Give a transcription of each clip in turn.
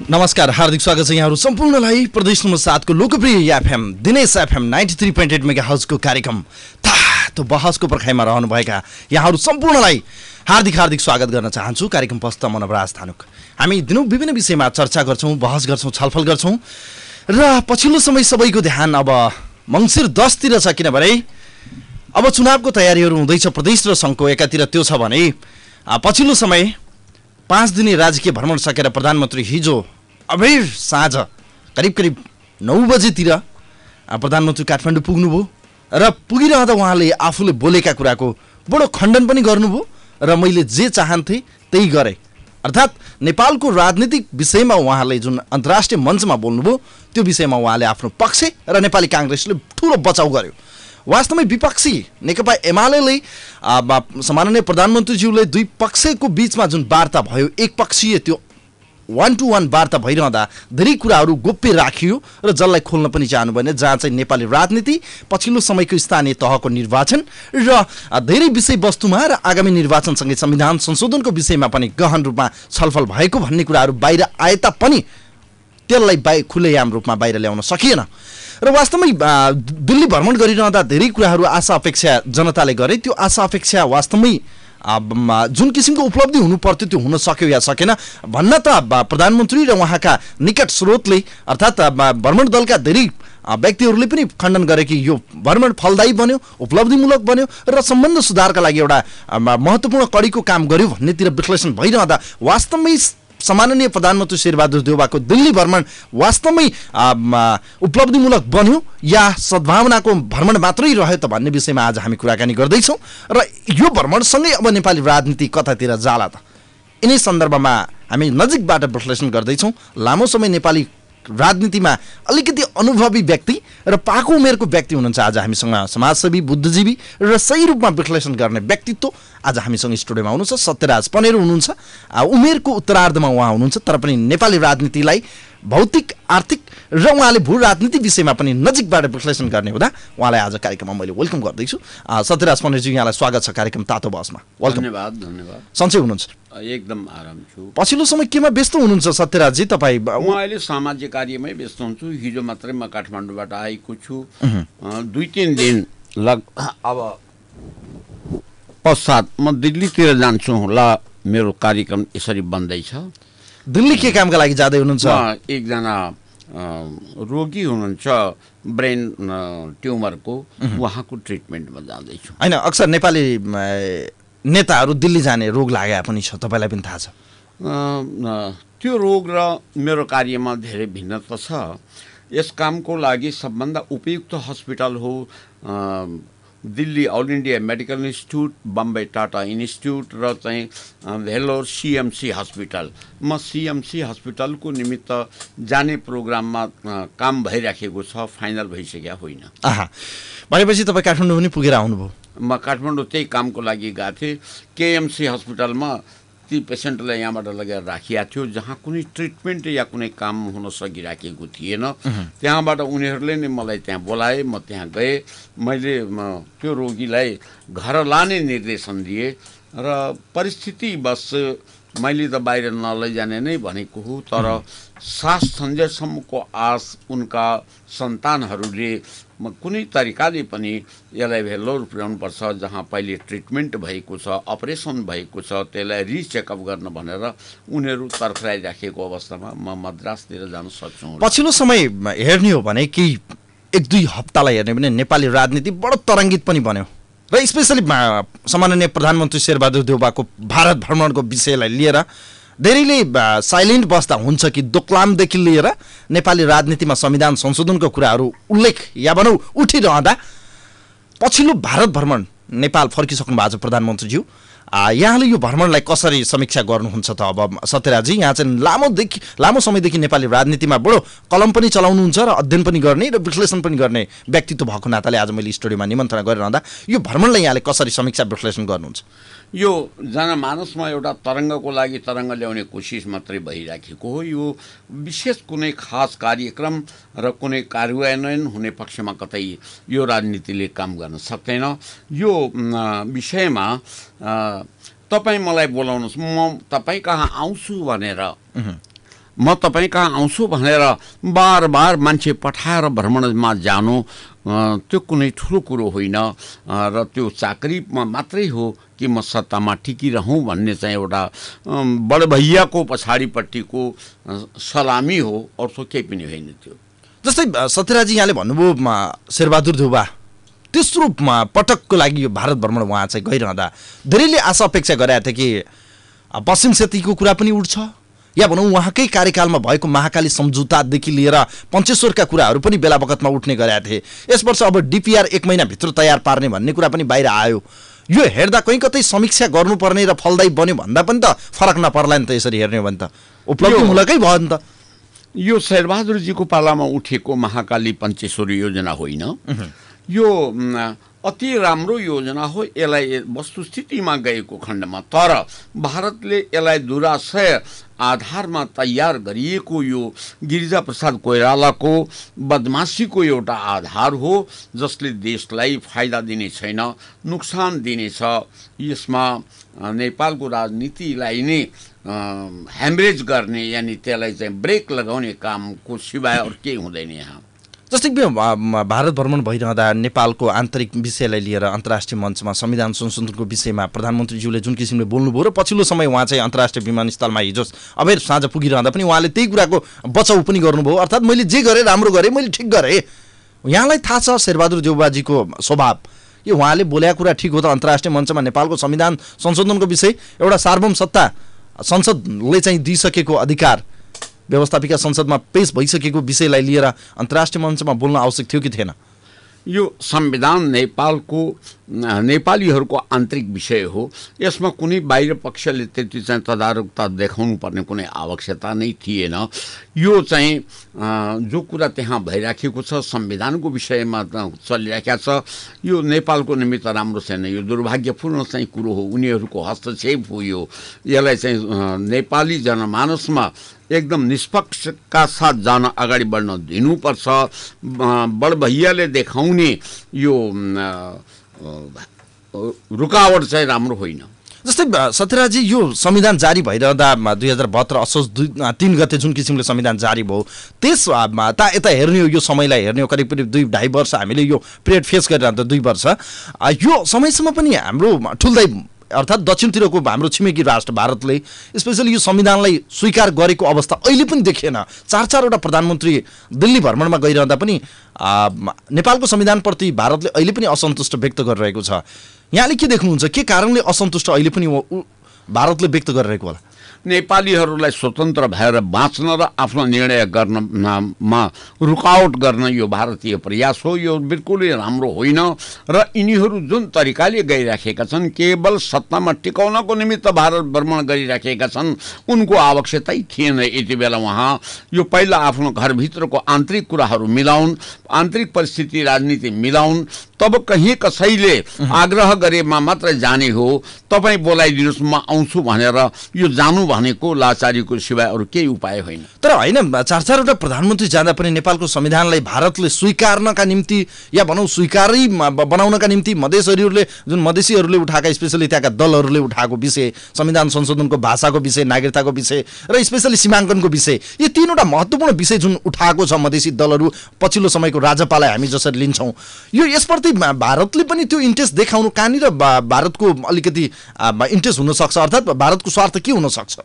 नमस्कार, हार्दिक स्वागत छ यहाँहरु सम्पूर्णलाई प्रदेश नम्बर 7 को लोकप्रिय एफएम दिनेश एफएम 93.8 मेगाहर्ज को कार्यक्रम तातो बहसको पर्खाइमा रहनुभएका यहाँहरु सम्पूर्णलाई हार्दिक स्वागत गर्न चाहन्छु। कार्यक्रम प्रस्तुत म नवराज थानुक। हामी दिनौ विभिन्न विषयमा चर्चा गर्छौं, बहस गर्छौं, छलफल गर्छौं र पछिल्लो समय सबैको ध्यान अब मंसिर 10 तिर छ, किनभने अब चुनावको तयारीहरु हुँदैछ प्रदेश र संघको एकातिर। त्यो छ भने पछिल्लो समय 5 दिने राजकीय भ्रमण सकेर प्रधानमन्त्री हिजो अबेर साँझ करिब 9 बजेतिर प्रधानमन्त्री काठमाडौँ पुग्नुभयो र पुगिरहँदा उहाँले आफूले बोलेका कुराको बडो खण्डन पनि गर्नुभयो र मैले जे चाहन्थे त्यही गरे। अर्थात् नेपालको राजनीतिक विषयमा उहाँले जुन अन्तर्राष्ट्रिय मञ्चमा बोल्नुभयो त्यो विषयमा उहाँले आफ्नो पक्ष र नेपाली कांग्रेसले ठूलो बचाउ गर्यो। वास्तवमै विपक्षी नेकपा एमालेले सम्माननीय प्रधानमन्त्रीज्यूले दुई पक्षको बीचमा जुन वार्ता भयो, एकपक्षीय त्यो 1-to-1 वार्ता भइरहँदा धेरै कुराहरू गोप्य राखियो र जसलाई खोल्न पनि चाहनु भएन, जहाँ चाहिँ नेपाली राजनीति पछिल्लो समयको स्थानीय तहको निर्वाचन र धेरै विषयवस्तुमा र आगामी निर्वाचनसँगै संविधान संशोधनको विषयमा पनि गहन रूपमा छलफल भएको भन्ने कुराहरू बाहिर आए तापनि त्यसलाई खुलेआम रूपमा बाहिर ल्याउन सकिएन। र वास्तवमै दिल्ली भ्रमण गरिरहँदा धेरै कुराहरू आशा अपेक्षा जनताले गरे। त्यो आशा अपेक्षा वास्तवमै जुन किसिमको उपलब्धि हुनु पर्थ्यो त्यो हुन सक्यो या सकेन भन्न त प्रधानमन्त्री र उहाँका निकट स्रोतले अर्थात् भ्रमण दलका धेरै व्यक्तिहरूले पनि खण्डन गरे कि यो भ्रमण फलदायी बन्यो, उपलब्धिमूलक बन्यो र सम्बन्ध सुधारका लागि एउटा महत्त्वपूर्ण कडीको काम गर्यो भन्नेतिर विश्लेषण भइरहँदा वास्तवमै सम्माननीय प्रधानमन्त्री शेरबहादुर देउवाको दिल्ली भ्रमण वास्तवमै उपलब्धिमूलक बन्यो या सद्भावनाको भ्रमण मात्रै रह्यो त भन्ने विषयमा आज हामी कुराकानी गर्दैछौँ। र यो भ्रमणसँगै अब नेपाली राजनीति कतातिर जाला त, यिनै सन्दर्भमा हामी नजिकबाट विश्लेषण गर्दैछौँ। लामो समय नेपाली राजनीतिमा अलिकति अनुभवी व्यक्ति र पाको उमेरको व्यक्ति हुनुहुन्छ आज हामीसँग, समाजसेवी, बुद्धिजीवी र सही रूपमा विश्लेषण गर्ने व्यक्तित्व आज हामीसँग स्टुडियोमा हुनुहुन्छ। सत्यराज पनेरो हुनुहुन्छ, उमेरको उत्तरार्धमा उहाँ हुनुहुन्छ, तर पनि नेपाली राजनीतिलाई भौतिक, आर्थिक र उहाँले भू राजनीति विषयमा पनि नजिकबाट विश्लेषण गर्ने हुँदा उहाँलाई आज कार्यक्रममा मैले वेलकम गर्दैछु। सत्यराज पनेरजी, यहाँलाई स्वागत छ कार्यक्रम तातो बहसमा। वेलकम। धन्यवाद। सन्चै हुनुहुन्छ? एकदम आराम छु। पछिल्लो समय केमा व्यस्त हुनुहुन्छ सत्यराजजी तपाईँ? म अहिले सामाजिक कार्यमै व्यस्त हुन्छु। हिजो मात्रै म काठमाडौँबाट आएको छु। 2-3 दिन अब पश्चात म दिल्लीतिर जान्छु होला। मेरो कार्यक्रम यसरी बन्दैछ। दिल्ली के कामका लागि जाँदै हुनुहुन्छ? एकजना रोगी हुनुहुन्छ ब्रेन ट्युमरको, उहाँको ट्रिटमेन्टमा जाँदैछु। होइन, अक्सर नेपाली नेताहरू दिल्ली जाने रोग लागेका पनि छ, तपाईँलाई पनि थाहा छ। त्यो रोग र मेरो कार्यमा धेरै भिन्नता छ। यस कामको लागि सबभन्दा उपयुक्त हस्पिटल हो Delhi all India medical institute, Bombay Tata institute र चाहिँ भेलोर सीएमसी हस्पिटल। म सीएमसी हस्पिटलको निमित्त जाने प्रोग्राममा काम भइराखेको छ, फाइनल भइसक्यो होइन। भनेपछि तपाईँ काठमाडौँ पनि पुगेर आउनुभयो? म काठमाडौँ त्यही कामको लागि गएको थिएँ। केएमसी हस्पिटलमा ती पेसेन्टलाई यहाँबाट लगेर राखिएको थियो जहाँ कुनै ट्रिटमेन्ट या कुनै काम हुन सकिराखेको थिएन। त्यहाँबाट उनीहरूले नै मलाई त्यहाँ बोलाए, म त्यहाँ गएँ। मैले त्यो रोगीलाई घर लाने निर्देशन दिएँ र परिस्थितिवश मैले त बाहिर नलैजाने नै भनेको हो, तर सास सन्जेलसम्मको आश उनका सन्तानहरूले कुनै तरिकाले पनि यसलाई भेल्लोर पुर्याउनुपर्छ, जहाँ पहिले ट्रिटमेन्ट भएको छ, अपरेसन भएको छ, त्यसलाई रिचेकअप गर्न भनेर उनीहरू तर्फराइराखेको अवस्थामा म मद्रासतिर जान सक्छु। पछिल्लो समय हेर्ने हो भने केही 1-2 हप्तालाई हेर्ने भने नेपाली राजनीति बडो तरङ्गित पनि बन्यो र स्पेसली सम्माननीय प्रधानमन्त्री शेरबहादुर देउवाको भारत भ्रमणको विषयलाई लिएर धेरैले साइलेन्ट बस्दा हुन्छ कि दोक्लामदेखि लिएर नेपाली राजनीतिमा संविधान संशोधनको कुराहरू उल्लेख या भनौँ उठिरहँदा पछिल्लो भारत भ्रमण नेपाल फर्किसक्नु भएको छ प्रधानमन्त्रीज्यू। यहाँले यो भ्रमणलाई कसरी समीक्षा गर्नुहुन्छ त? अब सत्यराजी, यहाँ चाहिँ लामो समयदेखि नेपाली राजनीतिमा बडो कलम पनि चलाउनुहुन्छ र अध्ययन पनि गर्ने र विश्लेषण पनि गर्ने व्यक्तित्व भएको नाताले आज मैले स्टुडियोमा निमन्त्रणा गरिरहँदा यो भ्रमणलाई यहाँले कसरी समीक्षा विश्लेषण गर्नुहुन्छ? यो जनमानसमा एउटा तरङ्गको लागि तरङ्ग ल्याउने कोसिस मात्रै भइराखेको हो। यो विशेष कुनै खास कार्यक्रम र कुनै कार्यान्वयन हुने पक्षमा कतै यो राजनीतिले काम गर्न सक्दैन। यो विषयमा तपाईँ मलाई बोलाउनुहोस्, म तपाईँ कहाँ आउँछु भनेर म तपाईँ कहाँ आउँछु भनेर बार बार मान्छे पठाएर भ्रमणमा जानु त्यो कुनै ठुलो कुरो होइन र त्यो चाकरीमा मात्रै हो कि म सत्तामा टिकिरहँ भन्ने चाहिँ एउटा बडभैयाको पछाडिपट्टिको सलामी हो, अरू केही पनि होइन त्यो। जस्तै सत्यराजी यहाँले भन्नुभयो शेरबहादुर देउवा तेस्रो पटकको लागि यो भारत भ्रमण उहाँ चाहिँ गइरहँदा धेरैले आशा अपेक्षा गरेका थिए कि पश्चिम सेतीको कुरा पनि उठ्छ या भनौँ उहाँकै कार्यकालमा भएको महाकाली सम्झौतादेखि लिएर पञ्चेश्वरका कुराहरू पनि बेला बखतमा उठ्ने गरेका थिए। यस वर्ष अब डिपिआर 1 महिनाभित्र तयार पार्ने भन्ने कुरा पनि बाहिर आयो। यो हेर्दा कहीँ कतै समीक्षा गर्नुपर्ने र फलदायी बन्यो भन्दा पनि त फरक नपर्ला नि त। यसरी हेर्ने हो भने त उपलब्धिमूलकै भयो नि त। यो शेरबहादुरजीको पालामा उठेको महाकाली पञ्चेश्वर योजना होइन, यो अति राम्रो योजना हो। यसलाई वस्तुस्थितिमा गएको खण्डमा तर भारतले यसलाई दुराशय आधारमा तयार गरिएको यो गिरिजाप्रसाद कोइरालाको बदमासीको एउटा आधार हो, जसले देशलाई फाइदा दिने छैन, नुक्सान दिनेछ। यसमा नेपालको राजनीतिलाई नै ह्यामरेज गर्ने यानि त्यसलाई चाहिँ ब्रेक लगाउने कामको सिवाय अरू केही हुँदैन यहाँ। जस्तै भारत भ्रमण भइरहँदा नेपालको आन्तरिक विषयलाई लिएर अन्तर्राष्ट्रिय मञ्चमा संविधान संशोधनको विषयमा प्रधानमन्त्रीज्यूले जुन किसिमले बोल्नुभयो र पछिल्लो समय उहाँ चाहिँ अन्तर्राष्ट्रिय विमानस्थलमा हिजो अबेर साँझ पुगिरहँदा पनि उहाँले त्यही कुराको बचाउ पनि गर्नुभयो। अर्थात् मैले जे गरेँ राम्रो गरेँ, मैले ठिक गरेँ। यहाँलाई थाहा छ शेरबहादुर देउवाजीको स्वभाव, यो उहाँले बोलेको कुरा ठिक हो त अन्तर्राष्ट्रिय मञ्चमा नेपालको संविधान संशोधनको विषय एउटा सार्वभौम सत्ता संसदले चाहिँ दिइसकेको अधिकार व्यवस्थापिका संसदमा पेश भइसकेको विषयलाई लिएर अन्तर्राष्ट्रिय मञ्चमा बोल्न आवश्यक थियो कि थिएन? यो संविधान नेपालीहरूको आन्तरिक विषय हो। यसमा कुनै बाहिर पक्षले त्यति चाहिँ तदारुकता देखाउनु पर्ने कुनै आवश्यकता नै थिएन। यो चाहिँ जो कुरा त्यहाँ भइराखेको छ संविधानको विषयमा चलिरहेको छ, यो नेपालको निमित्त राम्रो छैन। यो दुर्भाग्यपूर्ण चाहिँ कुरो हो, उनीहरूको हस्तक्षेप हो। यसलाई चाहिँ नेपाली जनमानसमा एकदम निष्पक्षका साथ जान अगाडि बढ्न दिनुपर्छ। बडभैयाले देखाउने यो रुकावट चाहिँ राम्रो होइन। जस्तै सत्यराजी यो संविधान जारी भइरहँदा 2072 असोज 3 गते जुन किसिमले संविधान जारी भयो त्यसमा यता हेर्ने हो, यो समयलाई हेर्ने हो, करिब करिब 2.5 वर्ष हामीले यो पिरियड फेस गरिरहँदा 2 वर्ष यो समयसम्म पनि हाम्रो ठुल्दै अर्थात् दक्षिणतिरको हाम्रो छिमेकी राष्ट्र भारतले स्पेसली यो संविधानलाई स्वीकार गरेको अवस्था अहिले पनि देखिएन। 4-4वटा प्रधानमन्त्री दिल्ली भ्रमणमा गइरहँदा पनि नेपालको संविधानप्रति भारतले अहिले पनि असन्तुष्ट व्यक्त गरिरहेको छ। यहाँले के देख्नुहुन्छ, के कारणले असन्तुष्ट अहिले पनि भारतले व्यक्त गरिरहेको होला? नेपालीहरूलाई स्वतन्त्र भएर बाँच्न र आफ्नो निर्णय गर्नमा रुकावट गर्न यो भारतीय प्रयास हो। यो बिल्कुलै राम्रो होइन र यिनीहरू जुन तरिकाले गइराखेका छन्, केवल सत्तामा टिकाउनको निमित्त भारत भ्रमण गरिराखेका छन्, उनको आवश्यकतै थिएन। यति बेला उहाँ यो पहिला आफ्नो घरभित्रको आन्तरिक कुराहरू मिलाउन्, आन्तरिक परिस्थिति राजनीति मिलाउन्, तब कहीँ कसैले आग्रह गरेमा मात्र जाने हो। तपाईँ बोलाइदिनुहोस् म आउँछु भनेर यो जानु भनेको लाचारीको सिवाय अरू केही उपाय होइन। तर होइन, 4-4वटा प्रधानमन्त्री जाँदा पनि नेपालको संविधानलाई भारतले स्वीकार्नका निम्ति या भनौँ स्वीकारी बनाउनका निम्ति मधेसीहरूले उठाएका स्पेसली त्यहाँका दलहरूले उठाएको विषय, संविधान संशोधनको भाषाको विषय, नागरिकताको विषय र स्पेसली सीमाङ्कनको विषय, यो 3वटा महत्त्वपूर्ण विषय जुन उठाएको छ मधेसी दलहरू, पछिल्लो समयको राजपालाई हामी जसरी लिन्छौँ, यो यसप्रति भारतले पनि त्यो इन्ट्रेस्ट देखाउनु कहाँनिर भारतको अलिकति इन्ट्रेस्ट हुनसक्छ, अर्थात् भारतको स्वार्थ के हुनसक्छ?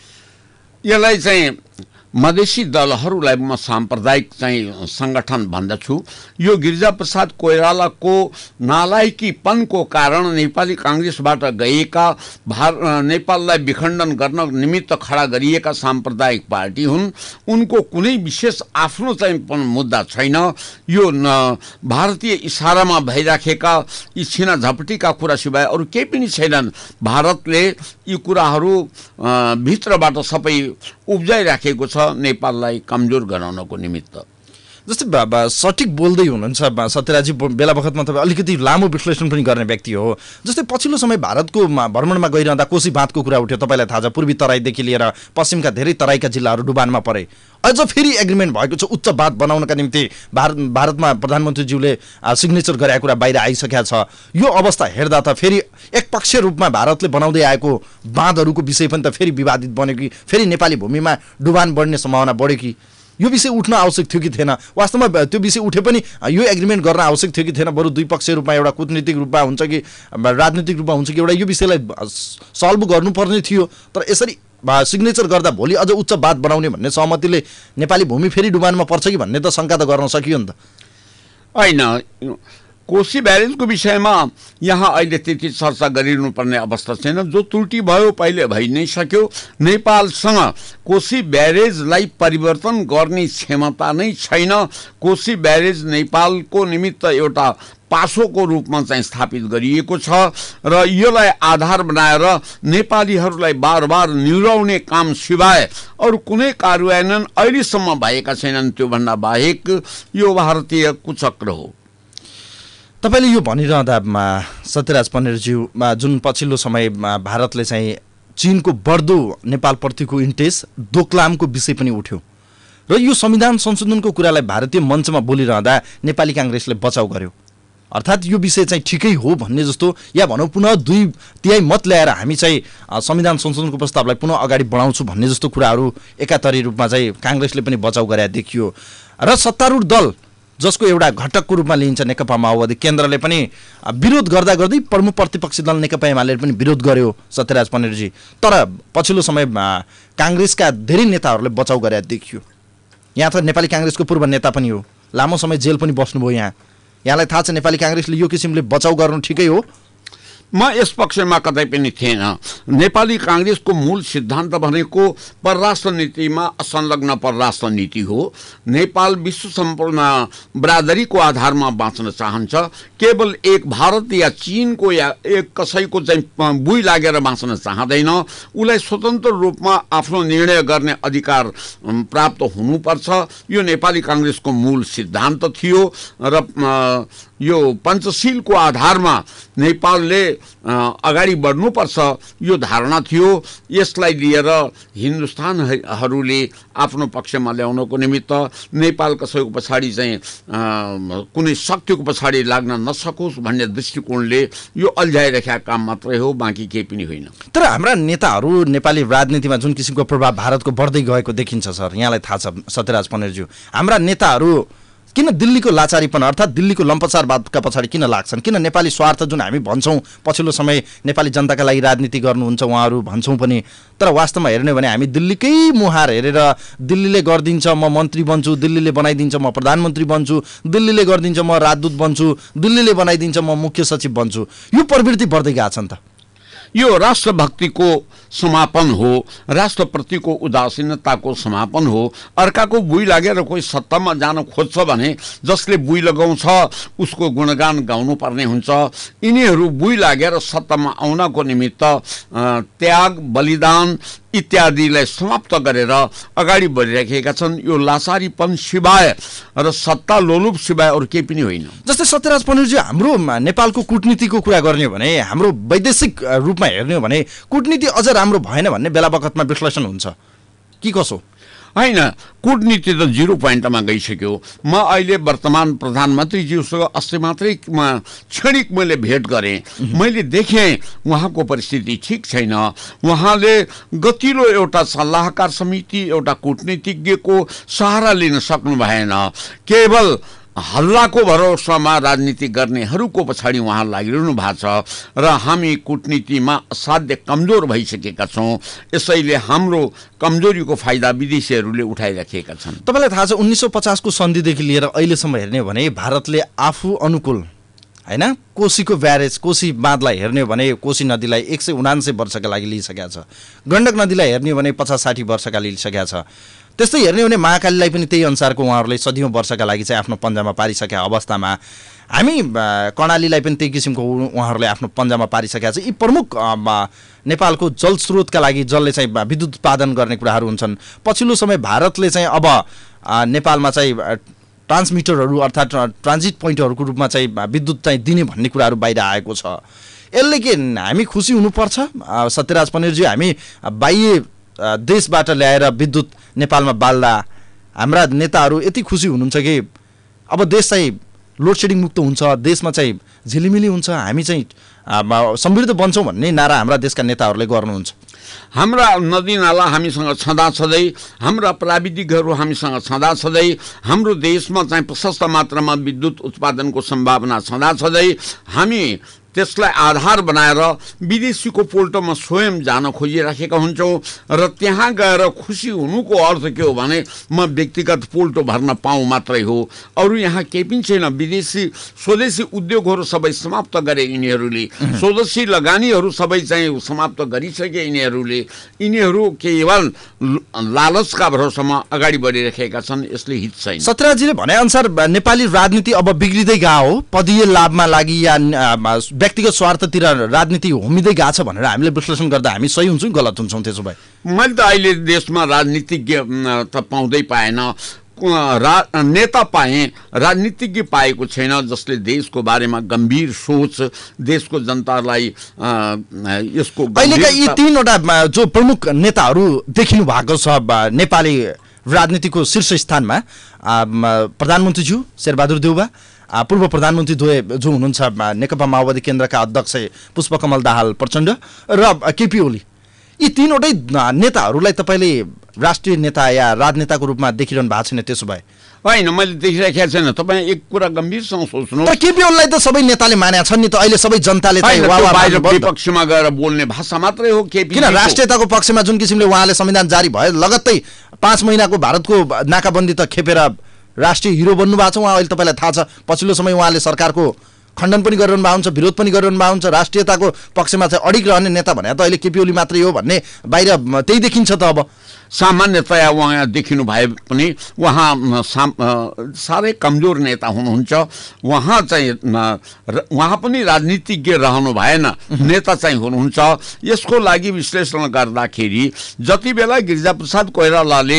यसलाई चाहिँ मधेसी दलहरूलाई म साम्प्रदायिक चाहिँ सङ्गठन भन्दछु। यो गिरिजाप्रसाद कोइरालाको नालायकीपनको कारण नेपाली काङ्ग्रेसबाट गएका नेपाललाई विखण्डन गर्न निमित्त खडा गरिएका साम्प्रदायिक पार्टी हुन्। उनको कुनै विशेष आफ्नो चाहिँ मुद्दा छैन। यो भारतीय इसारामा भइराखेका यी छिना झपटीका कुरा सिवाय अरू केही पनि छैनन्। भारतले यी कुराहरू भित्रबाट सबै उब्जाइराखेको छ नेपाललाई कमजोर गराउनको निमित्त। जस्तै सठिक बोल्दै हुनुहुन्छ सत्यराजी, बेला बखतमा तपाईँ अलिकति लामो विश्लेषण पनि गर्ने व्यक्ति हो। जस्तै पछिल्लो समय भारतको भ्रमणमा गइरहँदा कोशी बाँधको कुरा उठ्यो, तपाईँलाई थाहा छ पूर्वी तराईदेखि लिएर पश्चिमका धेरै तराईका जिल्लाहरू डुबानमा परे। अझ फेरि एग्रिमेन्ट भएको छ उच्च बाँध बनाउनका निम्ति भारतमा प्रधानमन्त्रीज्यूले सिग्नेचर गरेको कुरा बाहिर आइसकेको छ। यो अवस्था हेर्दा त फेरि एकपक्षीय रूपमा भारतले बनाउँदै आएको बाँधहरूको विषय पनि त फेरि विवादित बन्यो कि फेरि नेपाली भूमिमा डुबान बढ्ने सम्भावना बढ्यो कि यो विषय उठ्न आवश्यक थियो कि थिएन? वास्तवमा त्यो विषय उठे पनि यो एग्रिमेन्ट गर्न आवश्यक थियो कि थिएन? बरु द्विपक्षीय रूपमा एउटा कूटनीतिक रूपमा हुन्छ कि राजनीतिक रूपमा हुन्छ कि एउटा यो विषयलाई सल्भ गर्नुपर्ने थियो। तर यसरी सिग्नेचर गर्दा भोलि अझ उच्च बाँध बनाउने भन्ने सहमतिले नेपाली भूमि फेरि डुबानमा पर्छ कि भन्ने त शङ्का त गर्न सकियो नि त। होइन, कोशी ब्यारेजको विषयमा यहाँ अहिले त्यति चर्चा गरिनुपर्ने अवस्था छैन। जो त्रुटि भयो पहिले भइ नै सक्यो। नेपालसँग कोशी ब्यारेजलाई परिवर्तन गर्ने क्षमता नै छैन। कोशी ब्यारेज नेपालको निमित्त एउटा पासोको रूपमा चाहिँ स्थापित गरिएको छ र यसलाई आधार बनाएर नेपालीहरूलाई बार बार निहुराउने काम सिवाय अरू कुनै कार्यान्वयन अहिलेसम्म भएका छैनन्। त्योभन्दा बाहेक यो भारतीय कुचक्र हो। तपाईँले यो भनिरहँदा सत्यराज पण्डेतज्यू जुन पछिल्लो समय भारतले चाहिँ चीनको बढ्दो नेपालप्रतिको इन्ट्रेस्ट दोक्लामको विषय पनि उठ्यो र यो संविधान संशोधनको कुरालाई भारतीय मञ्चमा बोलिरहँदा नेपाली काङ्ग्रेसले बचाउ गर्यो। अर्थात् यो विषय चाहिँ ठिकै हो भन्ने जस्तो, या भनौँ पुनः 2/3 मत ल्याएर हामी चाहिँ संविधान संशोधनको प्रस्तावलाई पुनः अगाडि बढाउँछु भन्ने जस्तो कुराहरू एकातरी रूपमा चाहिँ काङ्ग्रेसले पनि बचाउ गरे देखियो। र सत्तारूढ दल जसको एउटा घटकको रूपमा लिइन्छ नेकपा माओवादी, केन्द्रले पनि विरोध गर्दा गर्दै प्रमुख प्रतिपक्षी दल नेकपा एमाले पनि विरोध गर्यो सत्यराज पण्डेतजी। तर पछिल्लो समय काङ्ग्रेसका धेरै नेताहरूले बचाउ गरे देखियो। यहाँ त नेपाली काङ्ग्रेसको पूर्व नेता पनि हो, लामो समय जेल पनि बस्नुभयो। यहाँलाई थाहा छ नेपाली काङ्ग्रेसले यो किसिमले बचाउ गर्नु ठिकै हो? म यस पक्षमा कतै पनि थिएन। नेपाली काङ्ग्रेसको मूल सिद्धान्त भनेको परराष्ट्र नीतिमा असंलग्न परराष्ट्र नीति हो। नेपाल विश्व सम्पूर्ण बरादरीको आधारमा बाँच्न चाहन्छ। केवल एक भारत या चीनको या एक कसैको चाहिँ बुई लागेर बाँच्न चाहँदैन। उसलाई स्वतन्त्र रूपमा आफ्नो निर्णय गर्ने अधिकार प्राप्त हुनुपर्छ। यो नेपाली काङ्ग्रेसको मूल सिद्धान्त थियो र यो पञ्चशीलको आधारमा नेपालले अगाडि बढ्नुपर्छ यो धारणा थियो। यसलाई लिएर हिन्दुस्तानहरूले आफ्नो पक्षमा ल्याउनको निमित्त नेपाल कसैको पछाडि चाहिँ कुनै शक्तिको पछाडि लाग्न नसकोस् भन्ने दृष्टिकोणले यो अल्झाइरहेका काम मात्रै हो, बाँकी केही पनि होइन। तर हाम्रा नेताहरू नेपाली राजनीतिमा जुन किसिमको प्रभाव भारतको बढ्दै गएको देखिन्छ सर, यहाँलाई थाहा छ सत्यराज पण्डेतज्यू, हाम्रा नेताहरू किन दिल्लीको लाचारीपन अर्थात् दिल्लीको लम्पसारवादका पछाडि किन लाग्छन्? किन नेपाली स्वार्थ जुन हामी भन्छौँ पछिल्लो समय नेपाली जनताका लागि राजनीति गर्नुहुन्छ उहाँहरू भन्छौँ पनि, तर वास्तवमा हेर्ने हो भने हामी दिल्लीकै मुहार हेरेर दिल्लीले गरिदिन्छ म मन्त्री बन्छु, दिल्लीले बनाइदिन्छ म प्रधानमन्त्री बन्छु, दिल्लीले गरिदिन्छ म राजदूत बन्छु, दिल्लीले बनाइदिन्छ म मुख्य सचिव बन्छु, यो प्रवृत्ति बढ्दै गएको छ नि त। यो राष्ट्रभक्तिको समापन हो, राष्ट्रप्रतिको उदासीनताको समापन हो। अर्काको बुई लागेर कोही सत्तामा जान खोज्छ भने जसले बुई लगाउँछ उसको गुणगान गाउनुपर्ने हुन्छ। यिनीहरू बुई लागेर सत्तामा आउनको निमित्त त्याग बलिदान इत्यादिलाई समाप्त गरेर अगाडि बढिराखेका छन्। यो लाचारीपन सिवाय र सत्ता लोलुप सिवाय अरू केही पनि होइन। जस्तै सत्यराज पण्डेतजी, हाम्रो नेपालको कूटनीतिको कुरा गर्ने हो भने, हाम्रो वैदेशिक रूपमा हेर्ने हो भने कूटनीति अझ राम्रो भएन भन्ने बेला बखतमा विश्लेषण हुन्छ कि कसो? होइन, कूटनीति त 0 पोइन्टमा गइसक्यो। म अहिले वर्तमान प्रधानमन्त्रीज्यूसँग अस्ति मात्रै क्षणिक मैले भेट गरेँ। मैले देखेँ उहाँको परिस्थिति ठिक छैन। उहाँले गतिलो एउटा सल्लाहकार समिति, एउटा कूटनीतिज्ञको सहारा लिन सक्नु भएन। केवल हल्लाको भरोसामा राजनीति गर्नेहरूको पछाडि उहाँ लागिरहनु भएको छ र हामी कूटनीतिमा असाध्य कमजोर भइसकेका छौँ। यसैले हाम्रो कमजोरीको फाइदा विदेशीहरूले उठाइराखेका छन्। तपाईँलाई थाहा छ 1950 को सन्धिदेखि लिएर अहिलेसम्म हेर्ने हो भने भारतले आफू अनुकूल हैन कोशीको ब्यारेज, कोशी बाँधलाई हेर्ने हो भने कोशी नदीलाई 179 वर्षका लागि लिइसकेका छ। गण्डक नदीलाई हेर्ने हो भने 50-60 वर्षका लिइसकेका छ। त्यस्तै हेर्ने हो भने महाकालीलाई पनि त्यही अनुसारको उहाँहरूले सदियौं वर्षका लागि चाहिँ आफ्नो पन्जामा पारिसकेका अवस्थामा हामी कर्णालीलाई पनि त्यही किसिमको उहाँहरूले आफ्नो पन्जामा पारिसकेका छ। यी प्रमुख नेपालको जल स्रोतका लागि जलले चाहिँ विद्युत उत्पादन गर्ने कुराहरू हुन्छन्। पछिल्लो समय भारतले चाहिँ अब नेपालमा चाहिँ ट्रान्समिटरहरू अर्थात् ट्रान्जिट पोइन्टहरूको रूपमा चाहिँ विद्युत चाहिँ दिने भन्ने कुराहरू बाहिर आएको छ। यसले के हामी खुसी हुनुपर्छ सत्यराज पनेरजी? हामी बाह्य देशबाट ल्याएर विद्युत नेपालमा बाल्दा हाम्रा नेताहरू यति खुसी हुनुहुन्छ कि अब देश चाहिँ लोड सेडिङ मुक्त हुन्छ, देशमा चाहिँ झिलिमिली हुन्छ, हामी चाहिँ समृद्ध बन्छौँ भन्ने नारा हाम्रा देशका नेताहरूले गर्नुहुन्छ। हाम्रा नदीनाला हामीसँग छँदाछँदै, हाम्रा प्राविधिकहरू हामीसँग छँदाछँदै, हाम्रो देशमा चाहिँ प्रशस्त मात्रामा विद्युत उत्पादनको सम्भावना छँदाछँदै हामी त्यसलाई आधार बनाएर विदेशीको पोल्टोमा स्वयं जान खोजिराखेका हुन्छौँ र त्यहाँ गएर खुसी हुनुको अर्थ के हो भने म व्यक्तिगत पोल्टो भर्न पाऊँ मात्रै हो, अरू यहाँ केही पनि छैन। विदेशी स्वदेशी उद्योगहरू सबै समाप्त गरे यिनीहरूले, स्वदेशी लगानीहरू सबै चाहिँ समाप्त गरिसके यिनीहरूले। यिनीहरू केवल लालचका भरोसामा अगाडि बढिरहेका छन्, यसले हित छैन। सत्यराजजीले भनेअनुसार नेपाली राजनीति अब बिग्रिँदै गयो हो, पदीय लाभमा लागि या व्यक्तिगत स्वार्थतिर राजनीति होमिँदै गएको छ भनेर हामीले विश्लेषण गर्दा हामी सही हुन्छौँ गलत हुन्छौँ? त्यसो भए मैले त अहिले देशमा राजनीतिज्ञ त पाउँदै पाएन, नेता पाएँ, राजनीतिज्ञ पाएको छैन जसले देशको बारेमा गम्भीर सोच, देशको जनतालाई यसको अहिलेका यी तीनवटा जो प्रमुख नेताहरू देखिनु भएको छ नेपाली राजनीतिको शीर्ष स्थानमा, प्रधानमन्त्रीज्यू शेरबहादुर देउवा, पूर्व प्रधानमन्त्री द्वय जो हुनुहुन्छ नेकपा माओवादी केन्द्रका अध्यक्ष पुष्पकमल दाहाल प्रचण्ड र केपी ओली, यी तीनवटै नेताहरूलाई तपाईँले राष्ट्रिय नेता या राजनेताको रूपमा देखिरहनु भएको छैन? त्यसो भए होइन, मैले देखिरहेको छैन। तपाईँ एक कुरा गम्भीरसँग सोच्नु, तर केपी ओलीलाई त सबै नेताले मानेका छन् नि त, अहिले सबै जनताले बाहिर विपक्षमा गएर बोल्ने भाषा मात्रै हो। केपी किन राष्ट्रियताको पक्षमा जुन किसिमले उहाँले संविधान जारी भयो लगत्तै 5 महिनाको भारतको नाकाबन्दी त खेपेर राष्ट्रिय हिरो बन्नु भएको छ उहाँ। अहिले तपाईँलाई थाहा छ पछिल्लो समय उहाँले सरकारको खण्डन पनि गरिरहनु भएको हुन्छ, विरोध पनि गरिरहनु भएको हुन्छ। राष्ट्रियताको पक्षमा चाहिँ अडिग रहने नेता भने त अहिले केपी ओली मात्रै हो भन्ने बाहिर त्यही देखिन्छ त। अब सामान्यतया उहाँ देखिनु भए पनि उहाँ साह्रै कमजोर नेता हुनुहुन्छ। उहाँ चाहिँ उहाँ पनि राजनीतिज्ञ रहनु भएन, नेता चाहिँ हुनुहुन्छ। यसको लागि विश्लेषण गर्दाखेरि जति बेला गिरिजाप्रसाद कोइरालाले